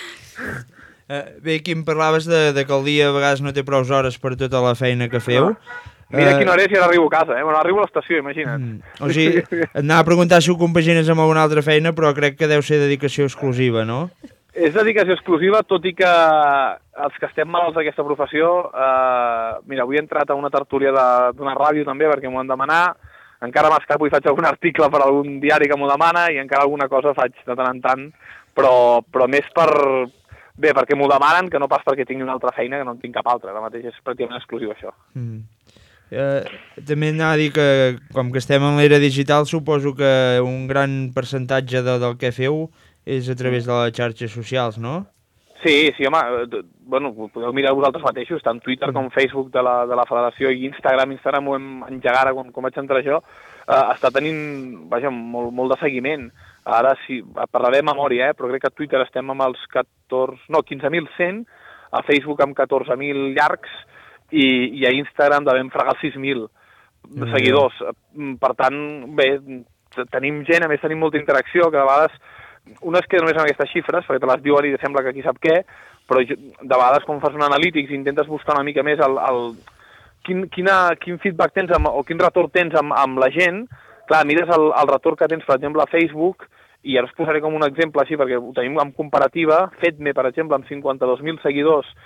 Uh, bé, Quim, parlaves de, de que el dia a vegades no té prou hores per tota la feina que feu. No. Mira uh, quina hora és i ara arribo a casa, eh? Bueno, arribo a l'estació, imagina't. Mm, o sigui, et anava a preguntar si ho compagines amb alguna altra feina, però crec que deu ser dedicació exclusiva, no? És dedicació exclusiva, tot i que els que estem malalts d'aquesta professió, eh, mira, avui he entrat a una tertúlia d'una ràdio també, perquè m'ho han demanat, encara m'escapo i faig algun article per algun diari que m'ho demana, i encara alguna cosa faig de tant en tant, però, però més per... Bé, perquè m'ho demanen, que no pas perquè tingui una altra feina, que no en tinc cap altra. Ara mateix és pràcticament exclusiu, això. Mm. Eh, també anava a dir que, com que estem en l'era digital, suposo que un gran percentatge de, del que feu és a través de les xarxes socials, no? Sí, sí, home, bueno, podeu mirar vosaltres mateixos, tant Twitter com Facebook de la, de la federació i Instagram, Instagram ho hem engegat ara quan, quan vaig entrar jo, eh, està tenint, vaja, molt, molt de seguiment. Ara sí, parlaré de memòria, eh, però crec que a Twitter estem amb els catorze, no, quinze mil cent, a Facebook amb catorze mil llargs i, i a Instagram devem fregar els sis mil mm. seguidors. Per tant, bé, tenim gent, a més tenim molta interacció, que de vegades una es queda només amb aquestes xifres, perquè te les diuen i sembla que qui sap què, però de vegades quan fas un analítics i intentes buscar una mica més el, el, quin, quina, quin feedback tens amb, o quin retorn tens amb, amb la gent, clar, mires el, el retorn que tens, per exemple, a Facebook, i ara us posaré com un exemple així, perquè ho tenim en comparativa, Fetme, per exemple, amb cinquanta-dos mil seguidors,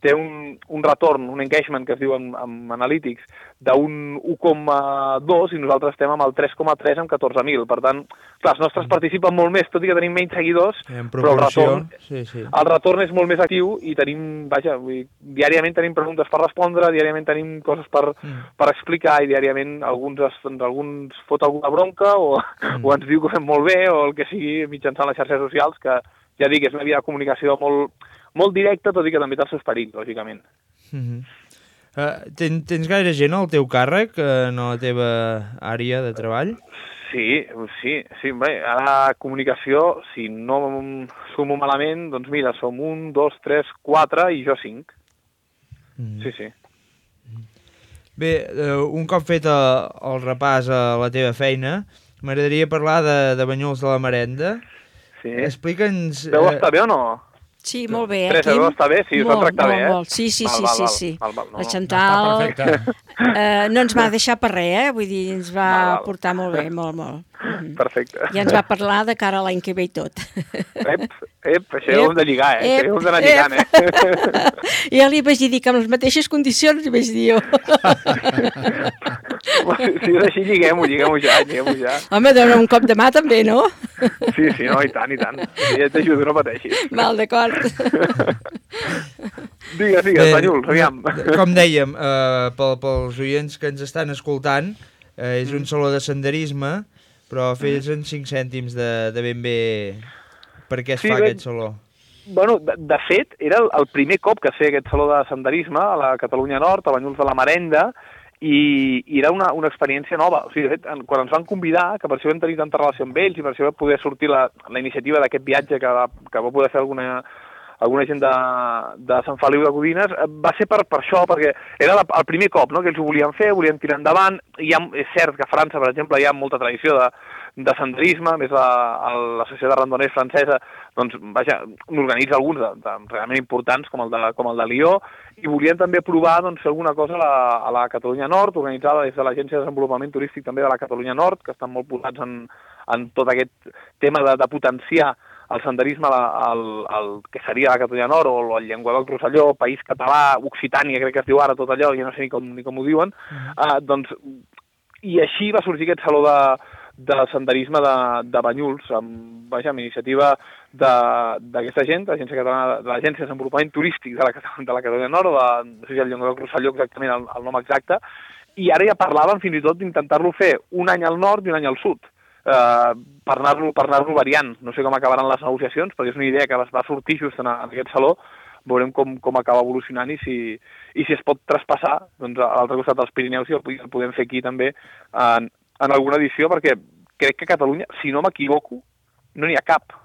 té un, un retorn, un engagement que es diu en, en Analytics, d'un u coma dos i nosaltres estem amb el tres coma tres amb catorze mil. Per tant, clar, els nostres participen molt més, tot i que tenim menys seguidors, però el retorn, sí, sí. el retorn és molt més actiu i tenim, vaja, vull dir, diàriament tenim preguntes per respondre, diàriament tenim coses per, mm. per explicar i diàriament alguns, alguns fot alguna bronca o, mm. o ens diu que ho fem molt bé o el que sigui mitjançant les xarxes socials, que ja dic, és una via de comunicació molt, molt directa, tot i que també té els seus perills, lògicament. Mm-hmm. uh, ten, tens gaire gent al teu càrrec, uh, en la teva àrea de treball? Sí, sí, sí. Bé, ara comunicació, si no sumo malament, doncs mira, som un, dos, tres, quatre i jo cinc. Mm. Sí, sí. Bé, uh, un cop fet el, el repàs a la teva feina, m'agradaria parlar de, de Banyuls de la Marenda. Sí. Explica'ns... Deu estar bé o no? Sí, molt bé. Tres euros està bé? Sí, us van tractar bé, eh? Molt, sí, sí, val, sí, val, sí, val, sí. Val, val, no, la Chantal eh, no ens va deixar per res, eh? Vull dir, ens va val, val. portar molt bé, molt, molt. Perfecte. I ens va parlar de cara a l'any que ve i tot. Ep, ep, això ho hem de lligar, eh? Ep, això ho hem d'anar lligant, eh? I ja li vaig dir que amb les mateixes condicions, li vaig dir jo. Si és així, lliguem-ho, lliguem-ho ja, lliguem-ho ja. Home, dona un cop de mà també, no? Sí, sí, no, i tant, i tant. Ja t'ajudo, no pateixis. Val, d'acord. Digues, digues, Banyuls, aviam. Com dèiem, eh, pel, pels oients que ens estan escoltant, eh, és un saló de senderisme, però fes en cinc cèntims de, de ben bé per què es sí, fa ben... aquest saló. Bueno, de, de fet, era el, el primer cop que es feia aquest saló de senderisme a la Catalunya Nord, a Banyuls de la Marenda, i, i era una, una experiència nova. O sigui, de fet, quan ens van convidar, que per això vam tenir tanta relació amb ells i per això va poder sortir la, la iniciativa d'aquest viatge que va, que va poder fer alguna, alguna gent de, de Sant Feliu de Codines, va ser per, per això, perquè era la, el primer cop, no?, que ells ho volien fer, volien tirar endavant. I ha, és cert que a França, per exemple, hi ha molta tradició de, de senderisme, més la, l'associació de randoners francesa, doncs, vaja, n'organitza alguns de, de, realment importants, com el de, com el de Lió, i volien també provar, doncs, fer alguna cosa a la, a la Catalunya Nord, organitzada des de l'Agència de Desenvolupament Turístic també de la Catalunya Nord, que estan molt posats en, en tot aquest tema de, de potenciar el senderisme al, al que seria la Catalunya Nord, o el Llenguadoc Rosselló, País Català, Occitània, crec que es diu ara tot allò, jo no sé ni com, ni com ho diuen, uh-huh. uh, doncs, i així va sorgir aquest saló de, de senderisme de, de Banyuls, amb, vaja, amb iniciativa d'aquesta gent, l'Agència Catalana, de l'Agència de Desenvolupament Turístic de la, de la Catalunya Nord, o de, no sé si el Llenguadoc Rosselló exactament el, el nom exacte, i ara ja parlàvem fins i tot d'intentar-lo fer un any al nord i un any al sud, Uh, per anar-lo per anar-lo variant. No sé com acabaran les negociacions, perquè és una idea que va sortir just en, en aquest saló. Veurem com, com acaba evolucionant i si, i si es pot traspassar, doncs, a l'altre costat dels Pirineus, i el, el podem fer aquí també en, en alguna edició, perquè crec que a Catalunya, si no m'equivoco, no n'hi ha cap.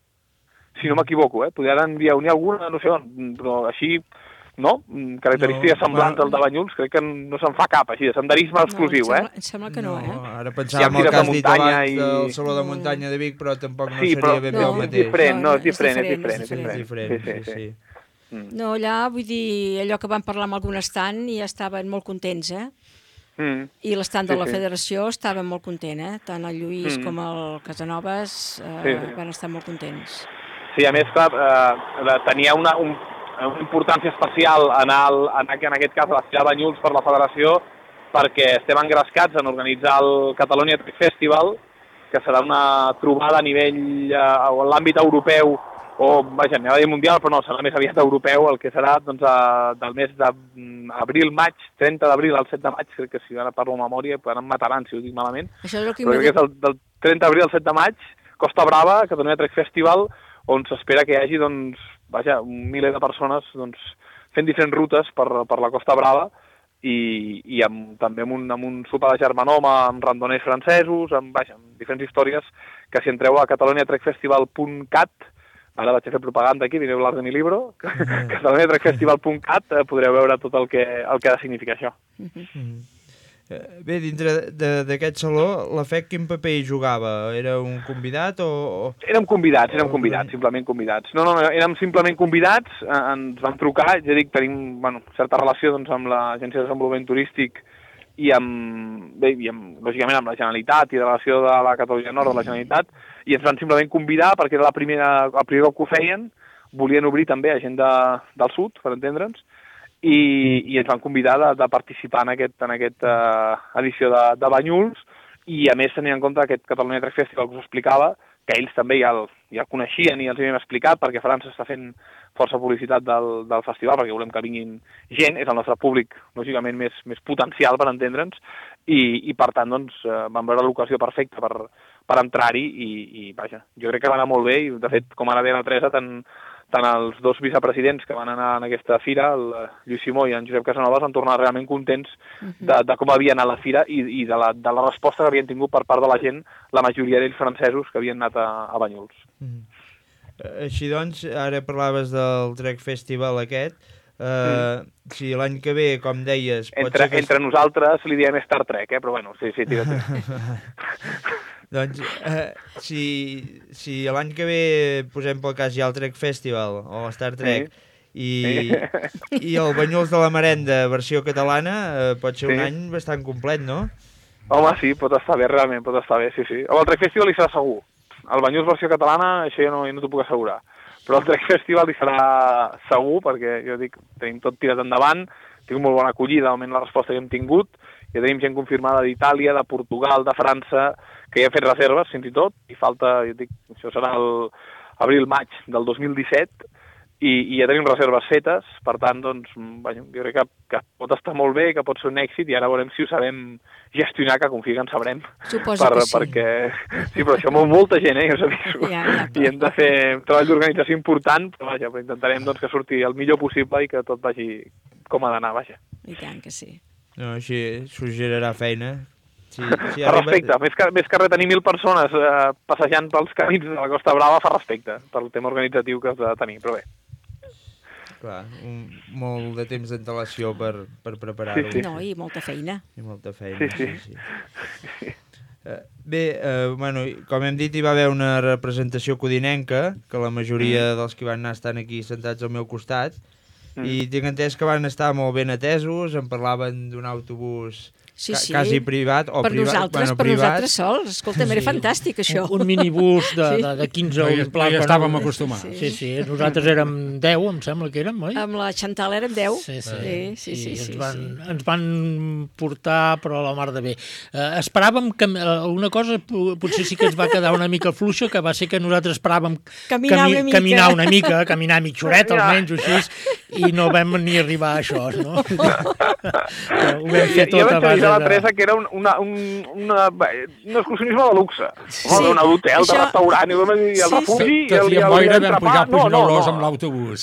Si no m'equivoco, eh? Podria n'hi ha alguna, no sé on, però així... no? Característiques no, semblants al de Banyuls, crec que no se'n fa cap, així, de senderisme exclusiu, no, em eh? sembla, em sembla que no, no eh? Ara pensàvem el que has dit abans i... del Saló de Muntanya de Vic, però tampoc no sí, seria però, ben no, bé el mateix. Diferent, no, és diferent, és diferent, és diferent. És diferent, sí, sí, sí. sí. Mm. No, allà, vull dir, allò que vam parlar amb algun estant i estaven molt contents, eh? Mm. I l'estant de sí, la sí. Federació estava molt content, eh? Tant el Lluís mm. com el Casanovas eh, sí, sí. van estar molt contents. Sí, a més, clar, eh, tenia una, un, una importància especial anar, al, anar en aquest cas a la Fira de Banyuls per la Federació, perquè estem engrescats en organitzar el Catalonia Trek Festival, que serà una trobada a nivell eh, a l'àmbit europeu, o vaja, anava a dir mundial, però no, serà més aviat europeu, el que serà doncs, a, del mes d'abril-maig, trenta d'abril al set de maig, crec que si ara parlo amb memòria, ara em mataran si ho dic malament, Això és el que però crec que és del, del trenta d'abril al set de maig, Costa Brava, Catalonia Trek Festival, on s'espera que hi hagi, doncs, vaja, un miler de persones doncs, fent diferents rutes per, per la Costa Brava i, i amb, també amb un, amb un sopar de germanoma amb randoners francesos, amb, vaja, amb diferents històries que si entreu a catalonia trek festival punt cat, ara vaig a fer propaganda aquí, direu l'art de mi libro, mm. catalonia trek festival punt cat, eh, podreu veure tot el que, el que ha de significar això. Mm. Bé, dintre d'aquest saló, la F E C quin paper hi jugava? Era un convidat o...? Érem convidats, érem convidats, simplement convidats. No, no, no, érem simplement convidats, ens van trucar, ja dic, tenim, bueno, certa relació doncs, amb l'Agència de Desenvolupament Turístic i amb, bé, i amb, lògicament, amb la Generalitat i de la relació de la Catalunya Nord de la Generalitat, i ens van simplement convidar perquè era la primera, el primer cop que ho feien, volien obrir també a gent de, del sud, per entendre'ns, i, i ens van convidar de, de participar en aquest, en aquesta uh, edició de, de Banyuls, i a més tenint en compte aquest Catalunya Trek Festival que us explicava, que ells també ja el, ja el coneixien i els havíem explicat, perquè França està fent força publicitat del, del festival, perquè volem que vinguin gent, és el nostre públic, lògicament, més, més potencial, per entendre'ns, i, i per tant, doncs, eh, vam veure l'ocasió perfecta per, per entrar-hi, i, i vaja, jo crec que va anar molt bé, i de fet, com ara deia la Teresa, tant, tant els dos vicepresidents que van anar en aquesta fira, el Lluís Simó i en Josep Casanovas, van tornar realment contents de, de com havia anat la fira i, i de, la, de la resposta que havien tingut per part de la gent, la majoria d'ells francesos que havien anat a, a Banyuls. Mm. Així doncs, ara parlaves del Trek Festival aquest, eh, mm. si l'any que ve, com deies... Pot entre, ser que... entre nosaltres li diem Star Trek, eh? Però bueno, sí, sí, tira Doncs, eh, si, si l'any que ve posem pel cas ja el Trek Festival o Star Trek sí. i, sí. i el Banyuls de la Marenda versió catalana, eh, pot ser sí. un any bastant complet, no? Home, sí, pot estar bé, realment, pot estar bé, sí, sí. El Trek Festival hi serà segur. El Banyuls versió catalana, això ja no, ja no t'ho puc assegurar. Però el Trek Festival hi serà segur, perquè jo dic, tenim tot tirat endavant, tinc molt bona acollida, almenys la resposta que hem tingut, ja tenim gent confirmada d'Itàlia, de Portugal, de França, que ja ha fet reserves, fins i tot, i falta, jo dic, això serà l'abril-maig del dos mil disset, i, i ja tenim reserves fetes, per tant, doncs, vaja, jo crec que, que pot estar molt bé, que pot ser un èxit, i ara veurem si ho sabem gestionar, que confio que en sabrem. Suposo per, que sí. Perquè, sí, però això molt, molta gent, eh, ja us aviso. Ja, ja, I hem de fer un treball d'organització important, però vaja, però intentarem doncs, que surti el millor possible i que tot vagi com ha d'anar, vaja. I tant que sí. No, així s'ho generarà feina. Sí, sí, fa respecte, més que, més que retenir mil persones eh, passejant pels camins de la Costa Brava fa respecte pel tema organitzatiu que has de tenir, però bé. Clar, un, molt de temps d'antelació per, per preparar-ho. Sí, sí. No, i molta feina. I molta feina, sí, sí. sí. sí. Uh, bé, uh, bueno, com hem dit, hi va haver una representació codinenca, que la majoria dels que van anar estan aquí sentats al meu costat, mm. i tinc entès que van estar molt ben atesos, en parlaven d'un autobús... Sí, sí. Quasi privat o per privat. Nosaltres, bueno, per privat. nosaltres sols. Escolta, sí. Era fantàstic, això. Un, un minibús de, de, de quinze o vint plaques. Ja estàvem acostumats. Sí. sí, sí. Nosaltres érem deu, em sembla que érem, oi? Amb la Chantal érem deu. Sí, sí. sí, sí, sí, ens, sí, van, sí. ens van portar, però a la mar de bé. Uh, esperàvem que uh, una cosa potser sí que ens va quedar una mica fluixa, que va ser que nosaltres esperàvem caminar, cami una, mica. caminar una mica, caminar mitjoreta almenys, o així, i no vam ni arribar a això, no? Ho vam fer tot a base de... la Teresa, que era un, una, un, una, un excursionisme de luxe. Sí, home, un hotel, això... de restaurant, i el sí, refugi... Sí. Que i el, el, boira vam pujar a Puignerós no, no, no. amb l'autobús.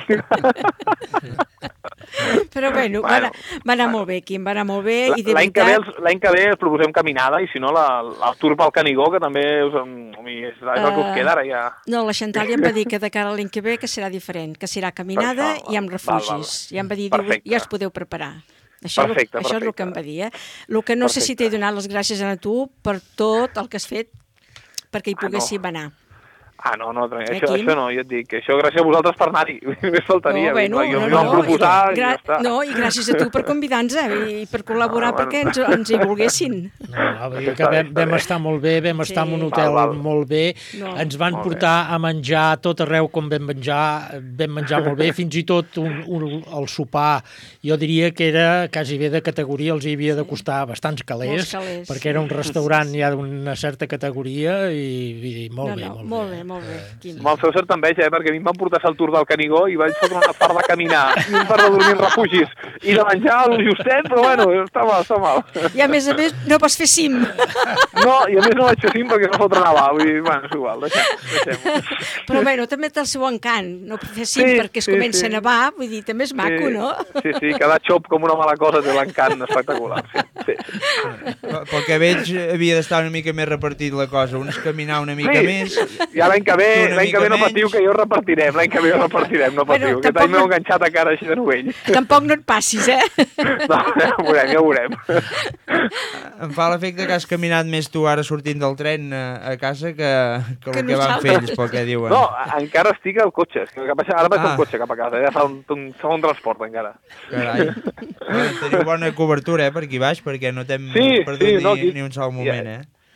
Però bueno, va, anar, va anar molt bé, Quim, va anar molt bé. L'any que, ve, que ve els proposem caminada, i si no, la, el tour pel Canigó, que també us, és, és el que us queda ara ja. No, la Chantal ja em va dir que de cara a l'any que ve que serà diferent, que serà caminada Perfecte, i amb refugis. Val, val. Ja em va dir, diu, ja us podeu preparar. Això, perfecte, això perfecte. És el que em va dir. Eh? El que no perfecte. Sé si t'he donat les gràcies a tu per tot el que has fet perquè hi poguéssim ah, no. anar. Ah, no, no, això, això no, jo et dic, això gràcies a vosaltres per anar-hi, només faltaria. No, bueno, jo no, m'hi no, vam proposar i, gra i ja està. No, i gràcies a tu per convidar-nos i per col·laborar no, perquè ens, ens hi volguessin. No, no, vull dir que vam, vam estar molt bé, vam sí. estar en un hotel val, val. molt bé, no. ens van molt portar bé. a menjar tot arreu com vam menjar, vam menjar molt bé, fins i tot un, un, el sopar, jo diria que era quasi bé de categoria, els hi havia de costar bastants calés, calés perquè era un restaurant ja d'una certa categoria i, i molt, no, bé, no, molt bé. Molt bé, molt bé. Me'l feu certa enveja, eh? Perquè a mi em van portar al tour del Canigó i vaig fotre una part de caminar i un part de dormir en refugis i de menjar el justet, però bueno, està mal, està mal. I a més a més no vas fer cim. No, i a més no vaig fer cim perquè no fotre nevar, vull dir, bueno, és igual, deixem, deixem. Però bueno, també té el seu encant, no fer cim sí, perquè es sí, comença sí. a nevar, vull dir, també és maco, sí, no? Sí, sí, cada xop com una mala cosa té l'encant espectacular, sí. sí, sí. Pel que veig havia d'estar una mica més repartit la cosa, uns caminar una mica sí. més... I l'any que ve, l'any que ve no patiu que jo repartirem, l'any que ve ho repartirem, no patiu, bueno, aquest any m'heu no... enganxat a cara així de novell. Tampoc no et passis, eh? No, ja ho veurem, ja ho veurem. Em fa l'efecte que has caminat més tu ara sortint del tren a casa que, que, que el que van fer ells, pel que diuen. No, encara estic al cotxe, ara vaig ah. al cotxe cap a casa, ja fa un, un segon transport encara. Carai, teniu bona cobertura, eh, per aquí baix, perquè no t'hem sí, perdut sí, no, ni, ni un sol moment, ja. eh?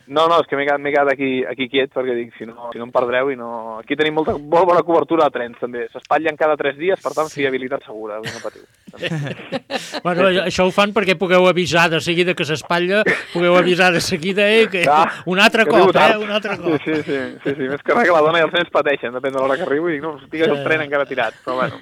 No, no, és que m'he quedat, quedat aquí, aquí quiet perquè dic, si no, si no em perdreu i no... Aquí tenim molta, molt bona cobertura de trens, també. S'espatllen cada tres dies, per tant, fiabilitat segura, no patiu. Bueno, això ho fan perquè pugueu avisar de seguida que s'espatlla, pugueu avisar de seguida, eh, que ah, un altre que cop, eh, un altre cop. Sí, sí, sí, sí, sí, més que res que la dona i els nens pateixen, depèn de l'hora que arribo, i dic, no, estigues el tren encara tirat, però bueno.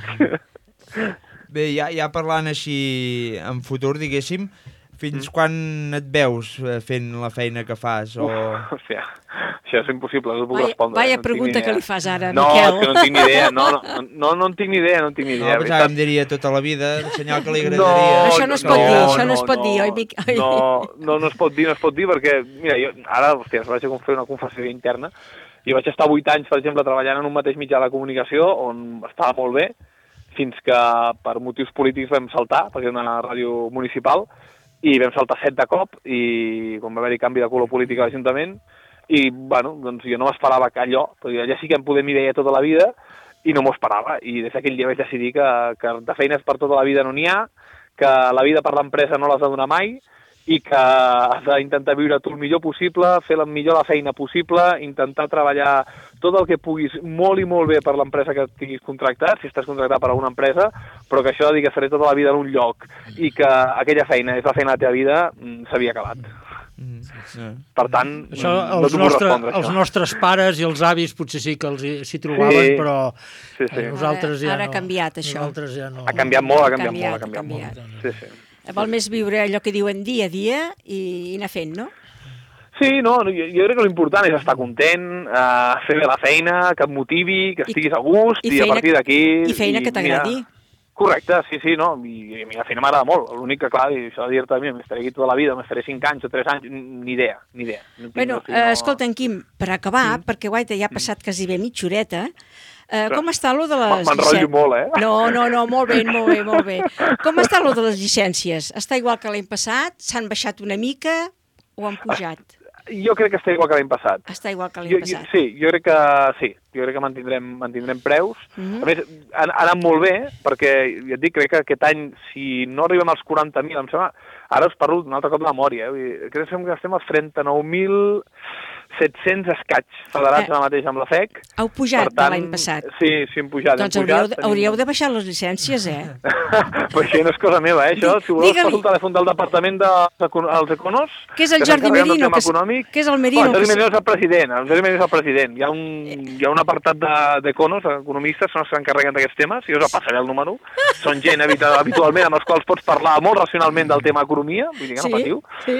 Bé, ja, ja parlant així en futur, diguéssim, fins quan et veus fent la feina que fas? O... Uf, hòstia, això és impossible, no puc vaya, respondre. Vaya no pregunta que li fas ara, no, Miquel. No, és que no en tinc ni idea, no, no, no, no en tinc ni idea, no en tinc ni idea. No, pensava que em diria tota la vida, el senyal que li agradaria... No, això no es pot no, dir, això no, no es pot no, dir, oi, Miquel? No, no, no es pot dir, no es pot dir, perquè, mira, jo ara, hòstia, vaig a fer una confessió interna, i vaig estar vuit anys, per exemple, treballant en un mateix mitjà de comunicació, on estava molt bé, fins que per motius polítics vam saltar, perquè era una ràdio municipal, i vam saltar set de cop, i quan va haver-hi canvi de color polític a l'Ajuntament, i, bueno, doncs jo no m'esperava que allò, perquè allà sí que em podem ideia tota la vida, i no m'ho esperava, i des d'aquell dia vaig decidir que, que de feines per tota la vida no n'hi ha, que la vida per l'empresa no l'has de donar mai, i que has d'intentar viure tu el millor possible, fer la millor la feina possible, intentar treballar tot el que puguis molt i molt bé per l'empresa que tinguis contractat, si estàs contractat per alguna empresa, però que això de dir que faré tota la vida en un lloc i que aquella feina és la feina de la teva vida, s'havia acabat. Mm, sí. Per tant, això, no els, t'ho puc respondre, els això. nostres pares i els avis potser sí que els s'hi trobaven, sí, però sí, sí. nosaltres ja ara, ara no. ha canviat, això. Nosaltres ja no. Ha canviat molt, ha canviat, canviat, molt, ha canviat, canviat. molt. Sí, sí. Val més viure allò que diuen dia a dia i, i anar fent, no? Sí, no, jo, jo crec que l'important és estar content, uh, fer bé la feina, que et motivi, que estiguis a gust, i, i a partir d'aquí... I feina que t'agradi. Correcte, sí, sí, no, i, i a mi la feina m'agrada molt. L'únic que, clar, i això de dir-te, mira, m'estaré aquí tota la vida, m'estaré cinc anys o tres anys, ni idea, ni idea. No bueno, no, no... Uh, escolta, en Quim, per acabar, mm. perquè guaita, ja ha passat quasi bé mitja horeta, uh, com està lo de les... M'enrotllo molt, eh? No, no, no, molt bé, molt bé, molt bé. Com està lo de les llicències? Està igual que l'any passat? S'han baixat una mica o han pujat? Jo crec que està igual que l'any passat. Està igual que l'any passat. Sí, jo crec que sí. Jo crec que mantindrem, mantindrem preus. Mm-hmm. A més, ha, ha anat molt bé, perquè, ja et dic, crec que aquest any, si no arribem als quaranta mil, em sembla... Ara us parlo d'un altre cop de memòria, eh? Vull dir, crec que estem als trenta-nou mil set-cents escaig federats eh, ara mateix amb la F E C. Heu pujat tant, l'any passat. Sí, sí, hem pujat. Doncs hem hauríeu, pujat, de, hauríeu de baixar les llicències, eh? Però això no és cosa meva, eh, això. Si voleu, poso el telèfon del departament dels de, Econos. Què és el Jordi Merino? Que és el Merino? Oh, el Jordi Merino és el president. El Jordi Merino és el president. Hi ha un, hi ha un apartat d'Econos, de, economistes, són els que s'encarreguen d'aquests temes, i us passaré el número. Són gent habitualment amb els quals pots parlar molt racionalment del tema economia, vull dir que no patiu. Sí,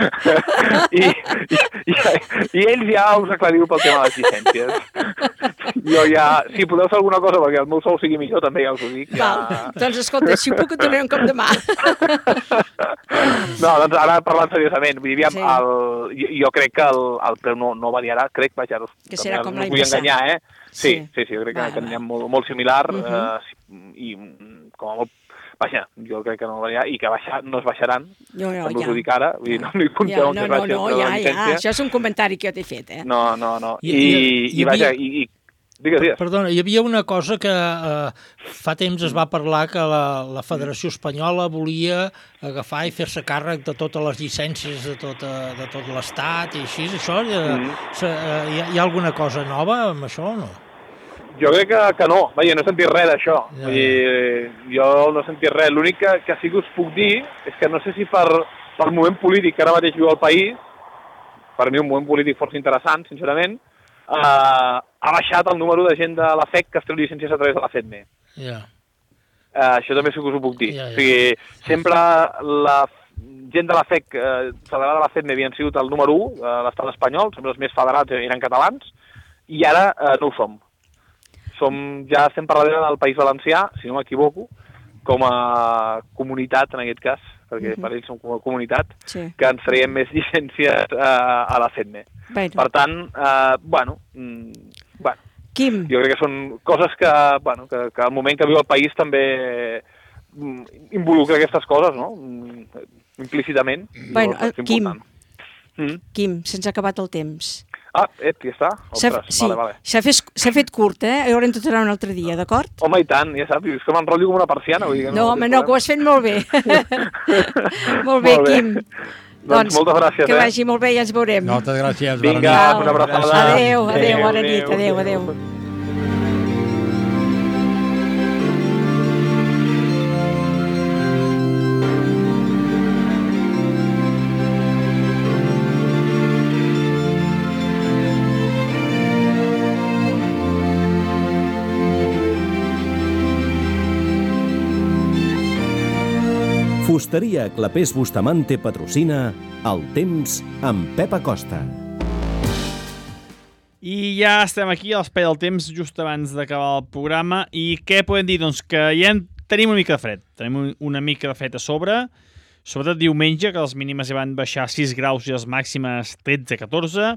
I, i, i, i ells ja us aclariu pel tema de les llicències. Jo ja, si podeu fer alguna cosa perquè el meu sou sigui millor, també ja us ho dic. Ja... Val, doncs escolta, si ho puc et donaré un cop de mà. No, doncs ara parlant seriosament, vull dir, aviam, sí. el, jo, jo crec que el, el preu no, no variarà, crec, vaja, no, que serà com l'any vull passat. Enganyar, eh? Sí, sí, sí, jo crec que, que anirem molt, molt similar, uh -huh. eh, i com a molt vaja, jo crec que no variarà i que baixar, no es baixaran, no, no, com us ja. ho dic ara, vull dir, no li compteu ja, no, no, no, no, ja, ja, això és un comentari que jo t'he fet, eh? No, no, no, i, I, i, i, i vaja, i, i digues, digues. Perdona, hi havia una cosa que eh, fa temps es va parlar que la, la Federació Espanyola volia agafar i fer-se càrrec de totes les llicències de tot, de tot l'Estat i així, això, eh, mm. hi, ha, hi ha alguna cosa nova amb això o no? Jo crec que, que no, vaja, no he sentit res d'això, ja, ja. Jo no he sentit res, l'únic que, que sí que us puc dir és que no sé si per, per moment polític que ara mateix viu al país, per mi un moment polític força interessant, sincerament, eh, ha baixat el número de gent de la F E C que es treu llicències a través de la F E D M E. Ja. Eh, això també sí que us ho puc dir, ja, ja. O sigui, sempre la gent de la F E C eh, federada de la F E D M E havien sigut el número u a l'estat espanyol, sempre els més federats eren catalans, i ara eh, no ho som. Som, ja estem per darrere del País Valencià, si no m'equivoco, com a comunitat, en aquest cas, perquè uh-huh. per ells som com a comunitat, sí. que ens traiem més llicències eh, a la F E D M E. Bueno. Per tant, eh, bueno, mm, bueno Quim. Jo crec que són coses que, bueno, que, que al moment que viu el país també mm, involucra aquestes coses, no? Mm, implícitament. Bueno, no, Quim, mm? Quim, se'ns ha acabat el temps. Ah, ep, ja està? Ostres, sí, vale, vale. s'ha fet, fet curt, eh? Haurem de tornar un altre dia, d'acord? Home, i tant, ja saps, és que m'enrotllo com una persiana. Vull dir que no, no, home, no, que ho has fet molt bé. molt bé, molt bé. Quim. Doncs moltes gràcies, que eh? vagi molt bé i ens veurem. Moltes gràcies. Vinga, una abraçada. Adéu, adéu, bona nit, adéu, adéu. Fusteria Clapés Bustamante patrocina El Temps amb Pep Acosta. I ja estem aquí a l'espai del temps just abans d'acabar el programa. I què podem dir? Doncs que ja tenim una mica de fred. Tenim una mica de fred a sobre. Sobretot diumenge, que les mínimes ja van baixar sis graus i les màximes tretze a catorze.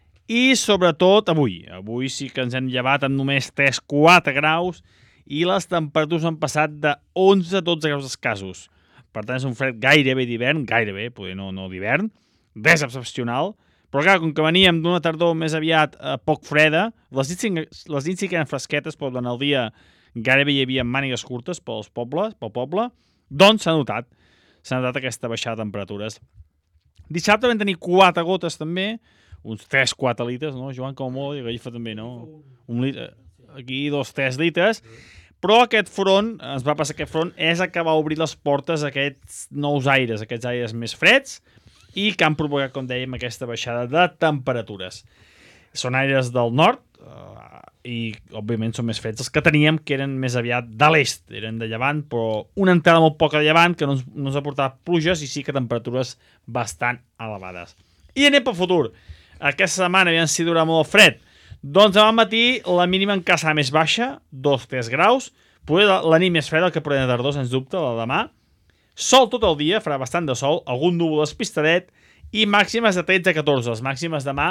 I sobretot avui. Avui sí que ens hem llevat amb només tres a quatre graus i les temperatures han passat de onze a dotze graus escassos. Per tant, és un fred gairebé d'hivern, gairebé, poder no, no d'hivern, res excepcional, però clar, com que veníem d'una tardor més aviat eh, poc freda, les nits, les nits sí que eren fresquetes, però durant el dia gairebé hi havia mànigues curtes pels pobles, pel poble, doncs s'ha notat, s'ha notat aquesta baixada de temperatures. Dissabte vam tenir quatre gotes també, uns tres a quatre litres, no, Joan, com molt, i Gallifa també, no? Un litre, aquí dos a tres litres, però aquest front, ens va passar aquest front, és el que va obrir les portes a aquests nous aires, aquests aires més freds, i que han provocat, com dèiem, aquesta baixada de temperatures. Són aires del nord, eh, i òbviament són més freds els que teníem, que eren més aviat de l'est, eren de llevant, però una entrada molt poca de llevant, que no ens, no ens ha portat pluges, i sí que temperatures bastant elevades. I anem pel futur. Aquesta setmana, aviam si durà molt fred, doncs demà al matí la mínima encara serà més baixa, dos a tres graus, poder la nit més freda, el que podrà de tardor, sens dubte, la demà. Sol tot el dia, farà bastant de sol, algun núvol despistadet, i màximes de tretze a catorze. Les màximes demà,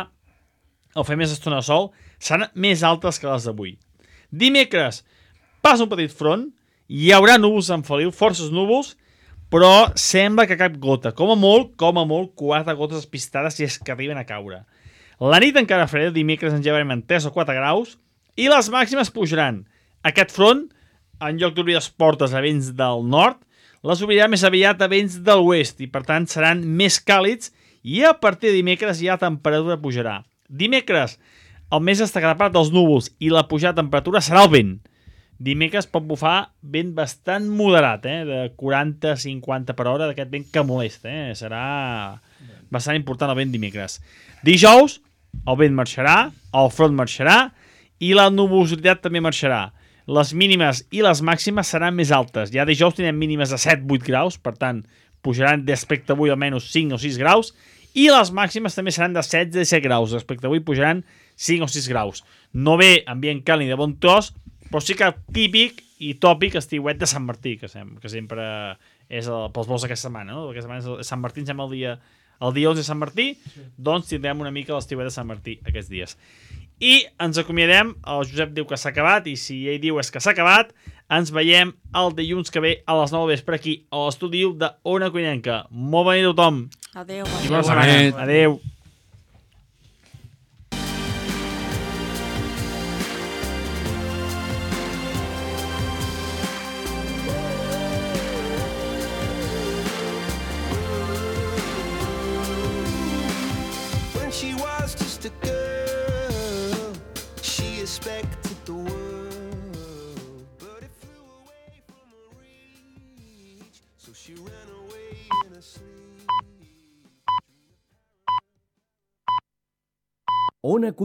al fer més estona de sol, seran més altes que les d'avui. Dimecres, passa un petit front, hi haurà núvols en Feliu, forces núvols, però sembla que cap gota. Com a molt, com a molt, quatre gotes despistades si és que arriben a caure. La nit encara freda, dimecres ens llevarem en tres o quatre graus, i les màximes pujaran. Aquest front, en lloc d'obrir les portes a vents del nord, les obrirà més aviat a vents de l'oest, i per tant seran més càlids, i a partir de dimecres ja la temperatura pujarà. Dimecres, el més destacat a part dels núvols i la pujada de temperatura serà el vent. Dimecres pot bufar vent bastant moderat, eh? De quaranta a cinquanta per hora, d'aquest vent que molesta. Eh? Serà bastant important el vent dimecres. Dijous, el vent marxarà, el front marxarà i la nuvolositat també marxarà. Les mínimes i les màximes seran més altes. Ja dijous tindrem mínimes de set a vuit graus, per tant, pujaran respecte a avui almenys cinc o sis graus, i les màximes també seran de setze a disset graus. Respecte a avui pujaran cinc o sis graus. No ve ambient càlid de bon tros, però sí que típic i tòpic estiuet de Sant Martí, que sempre, que sempre és el, pels vols d'aquesta setmana, no? Aquesta setmana és Sant Martí, ens el dia... El dia onze de Sant Martí, doncs tindrem una mica l'estiuet de Sant Martí aquests dies. I ens acomiadem, el Josep diu que s'ha acabat, i si ell diu és que s'ha acabat, ens veiem el dilluns que ve a les nou vespre aquí, a l'estudi de Ona Codinenca. Molt bona nit a tothom. Adéu. I bona setmana. Adéu. Ona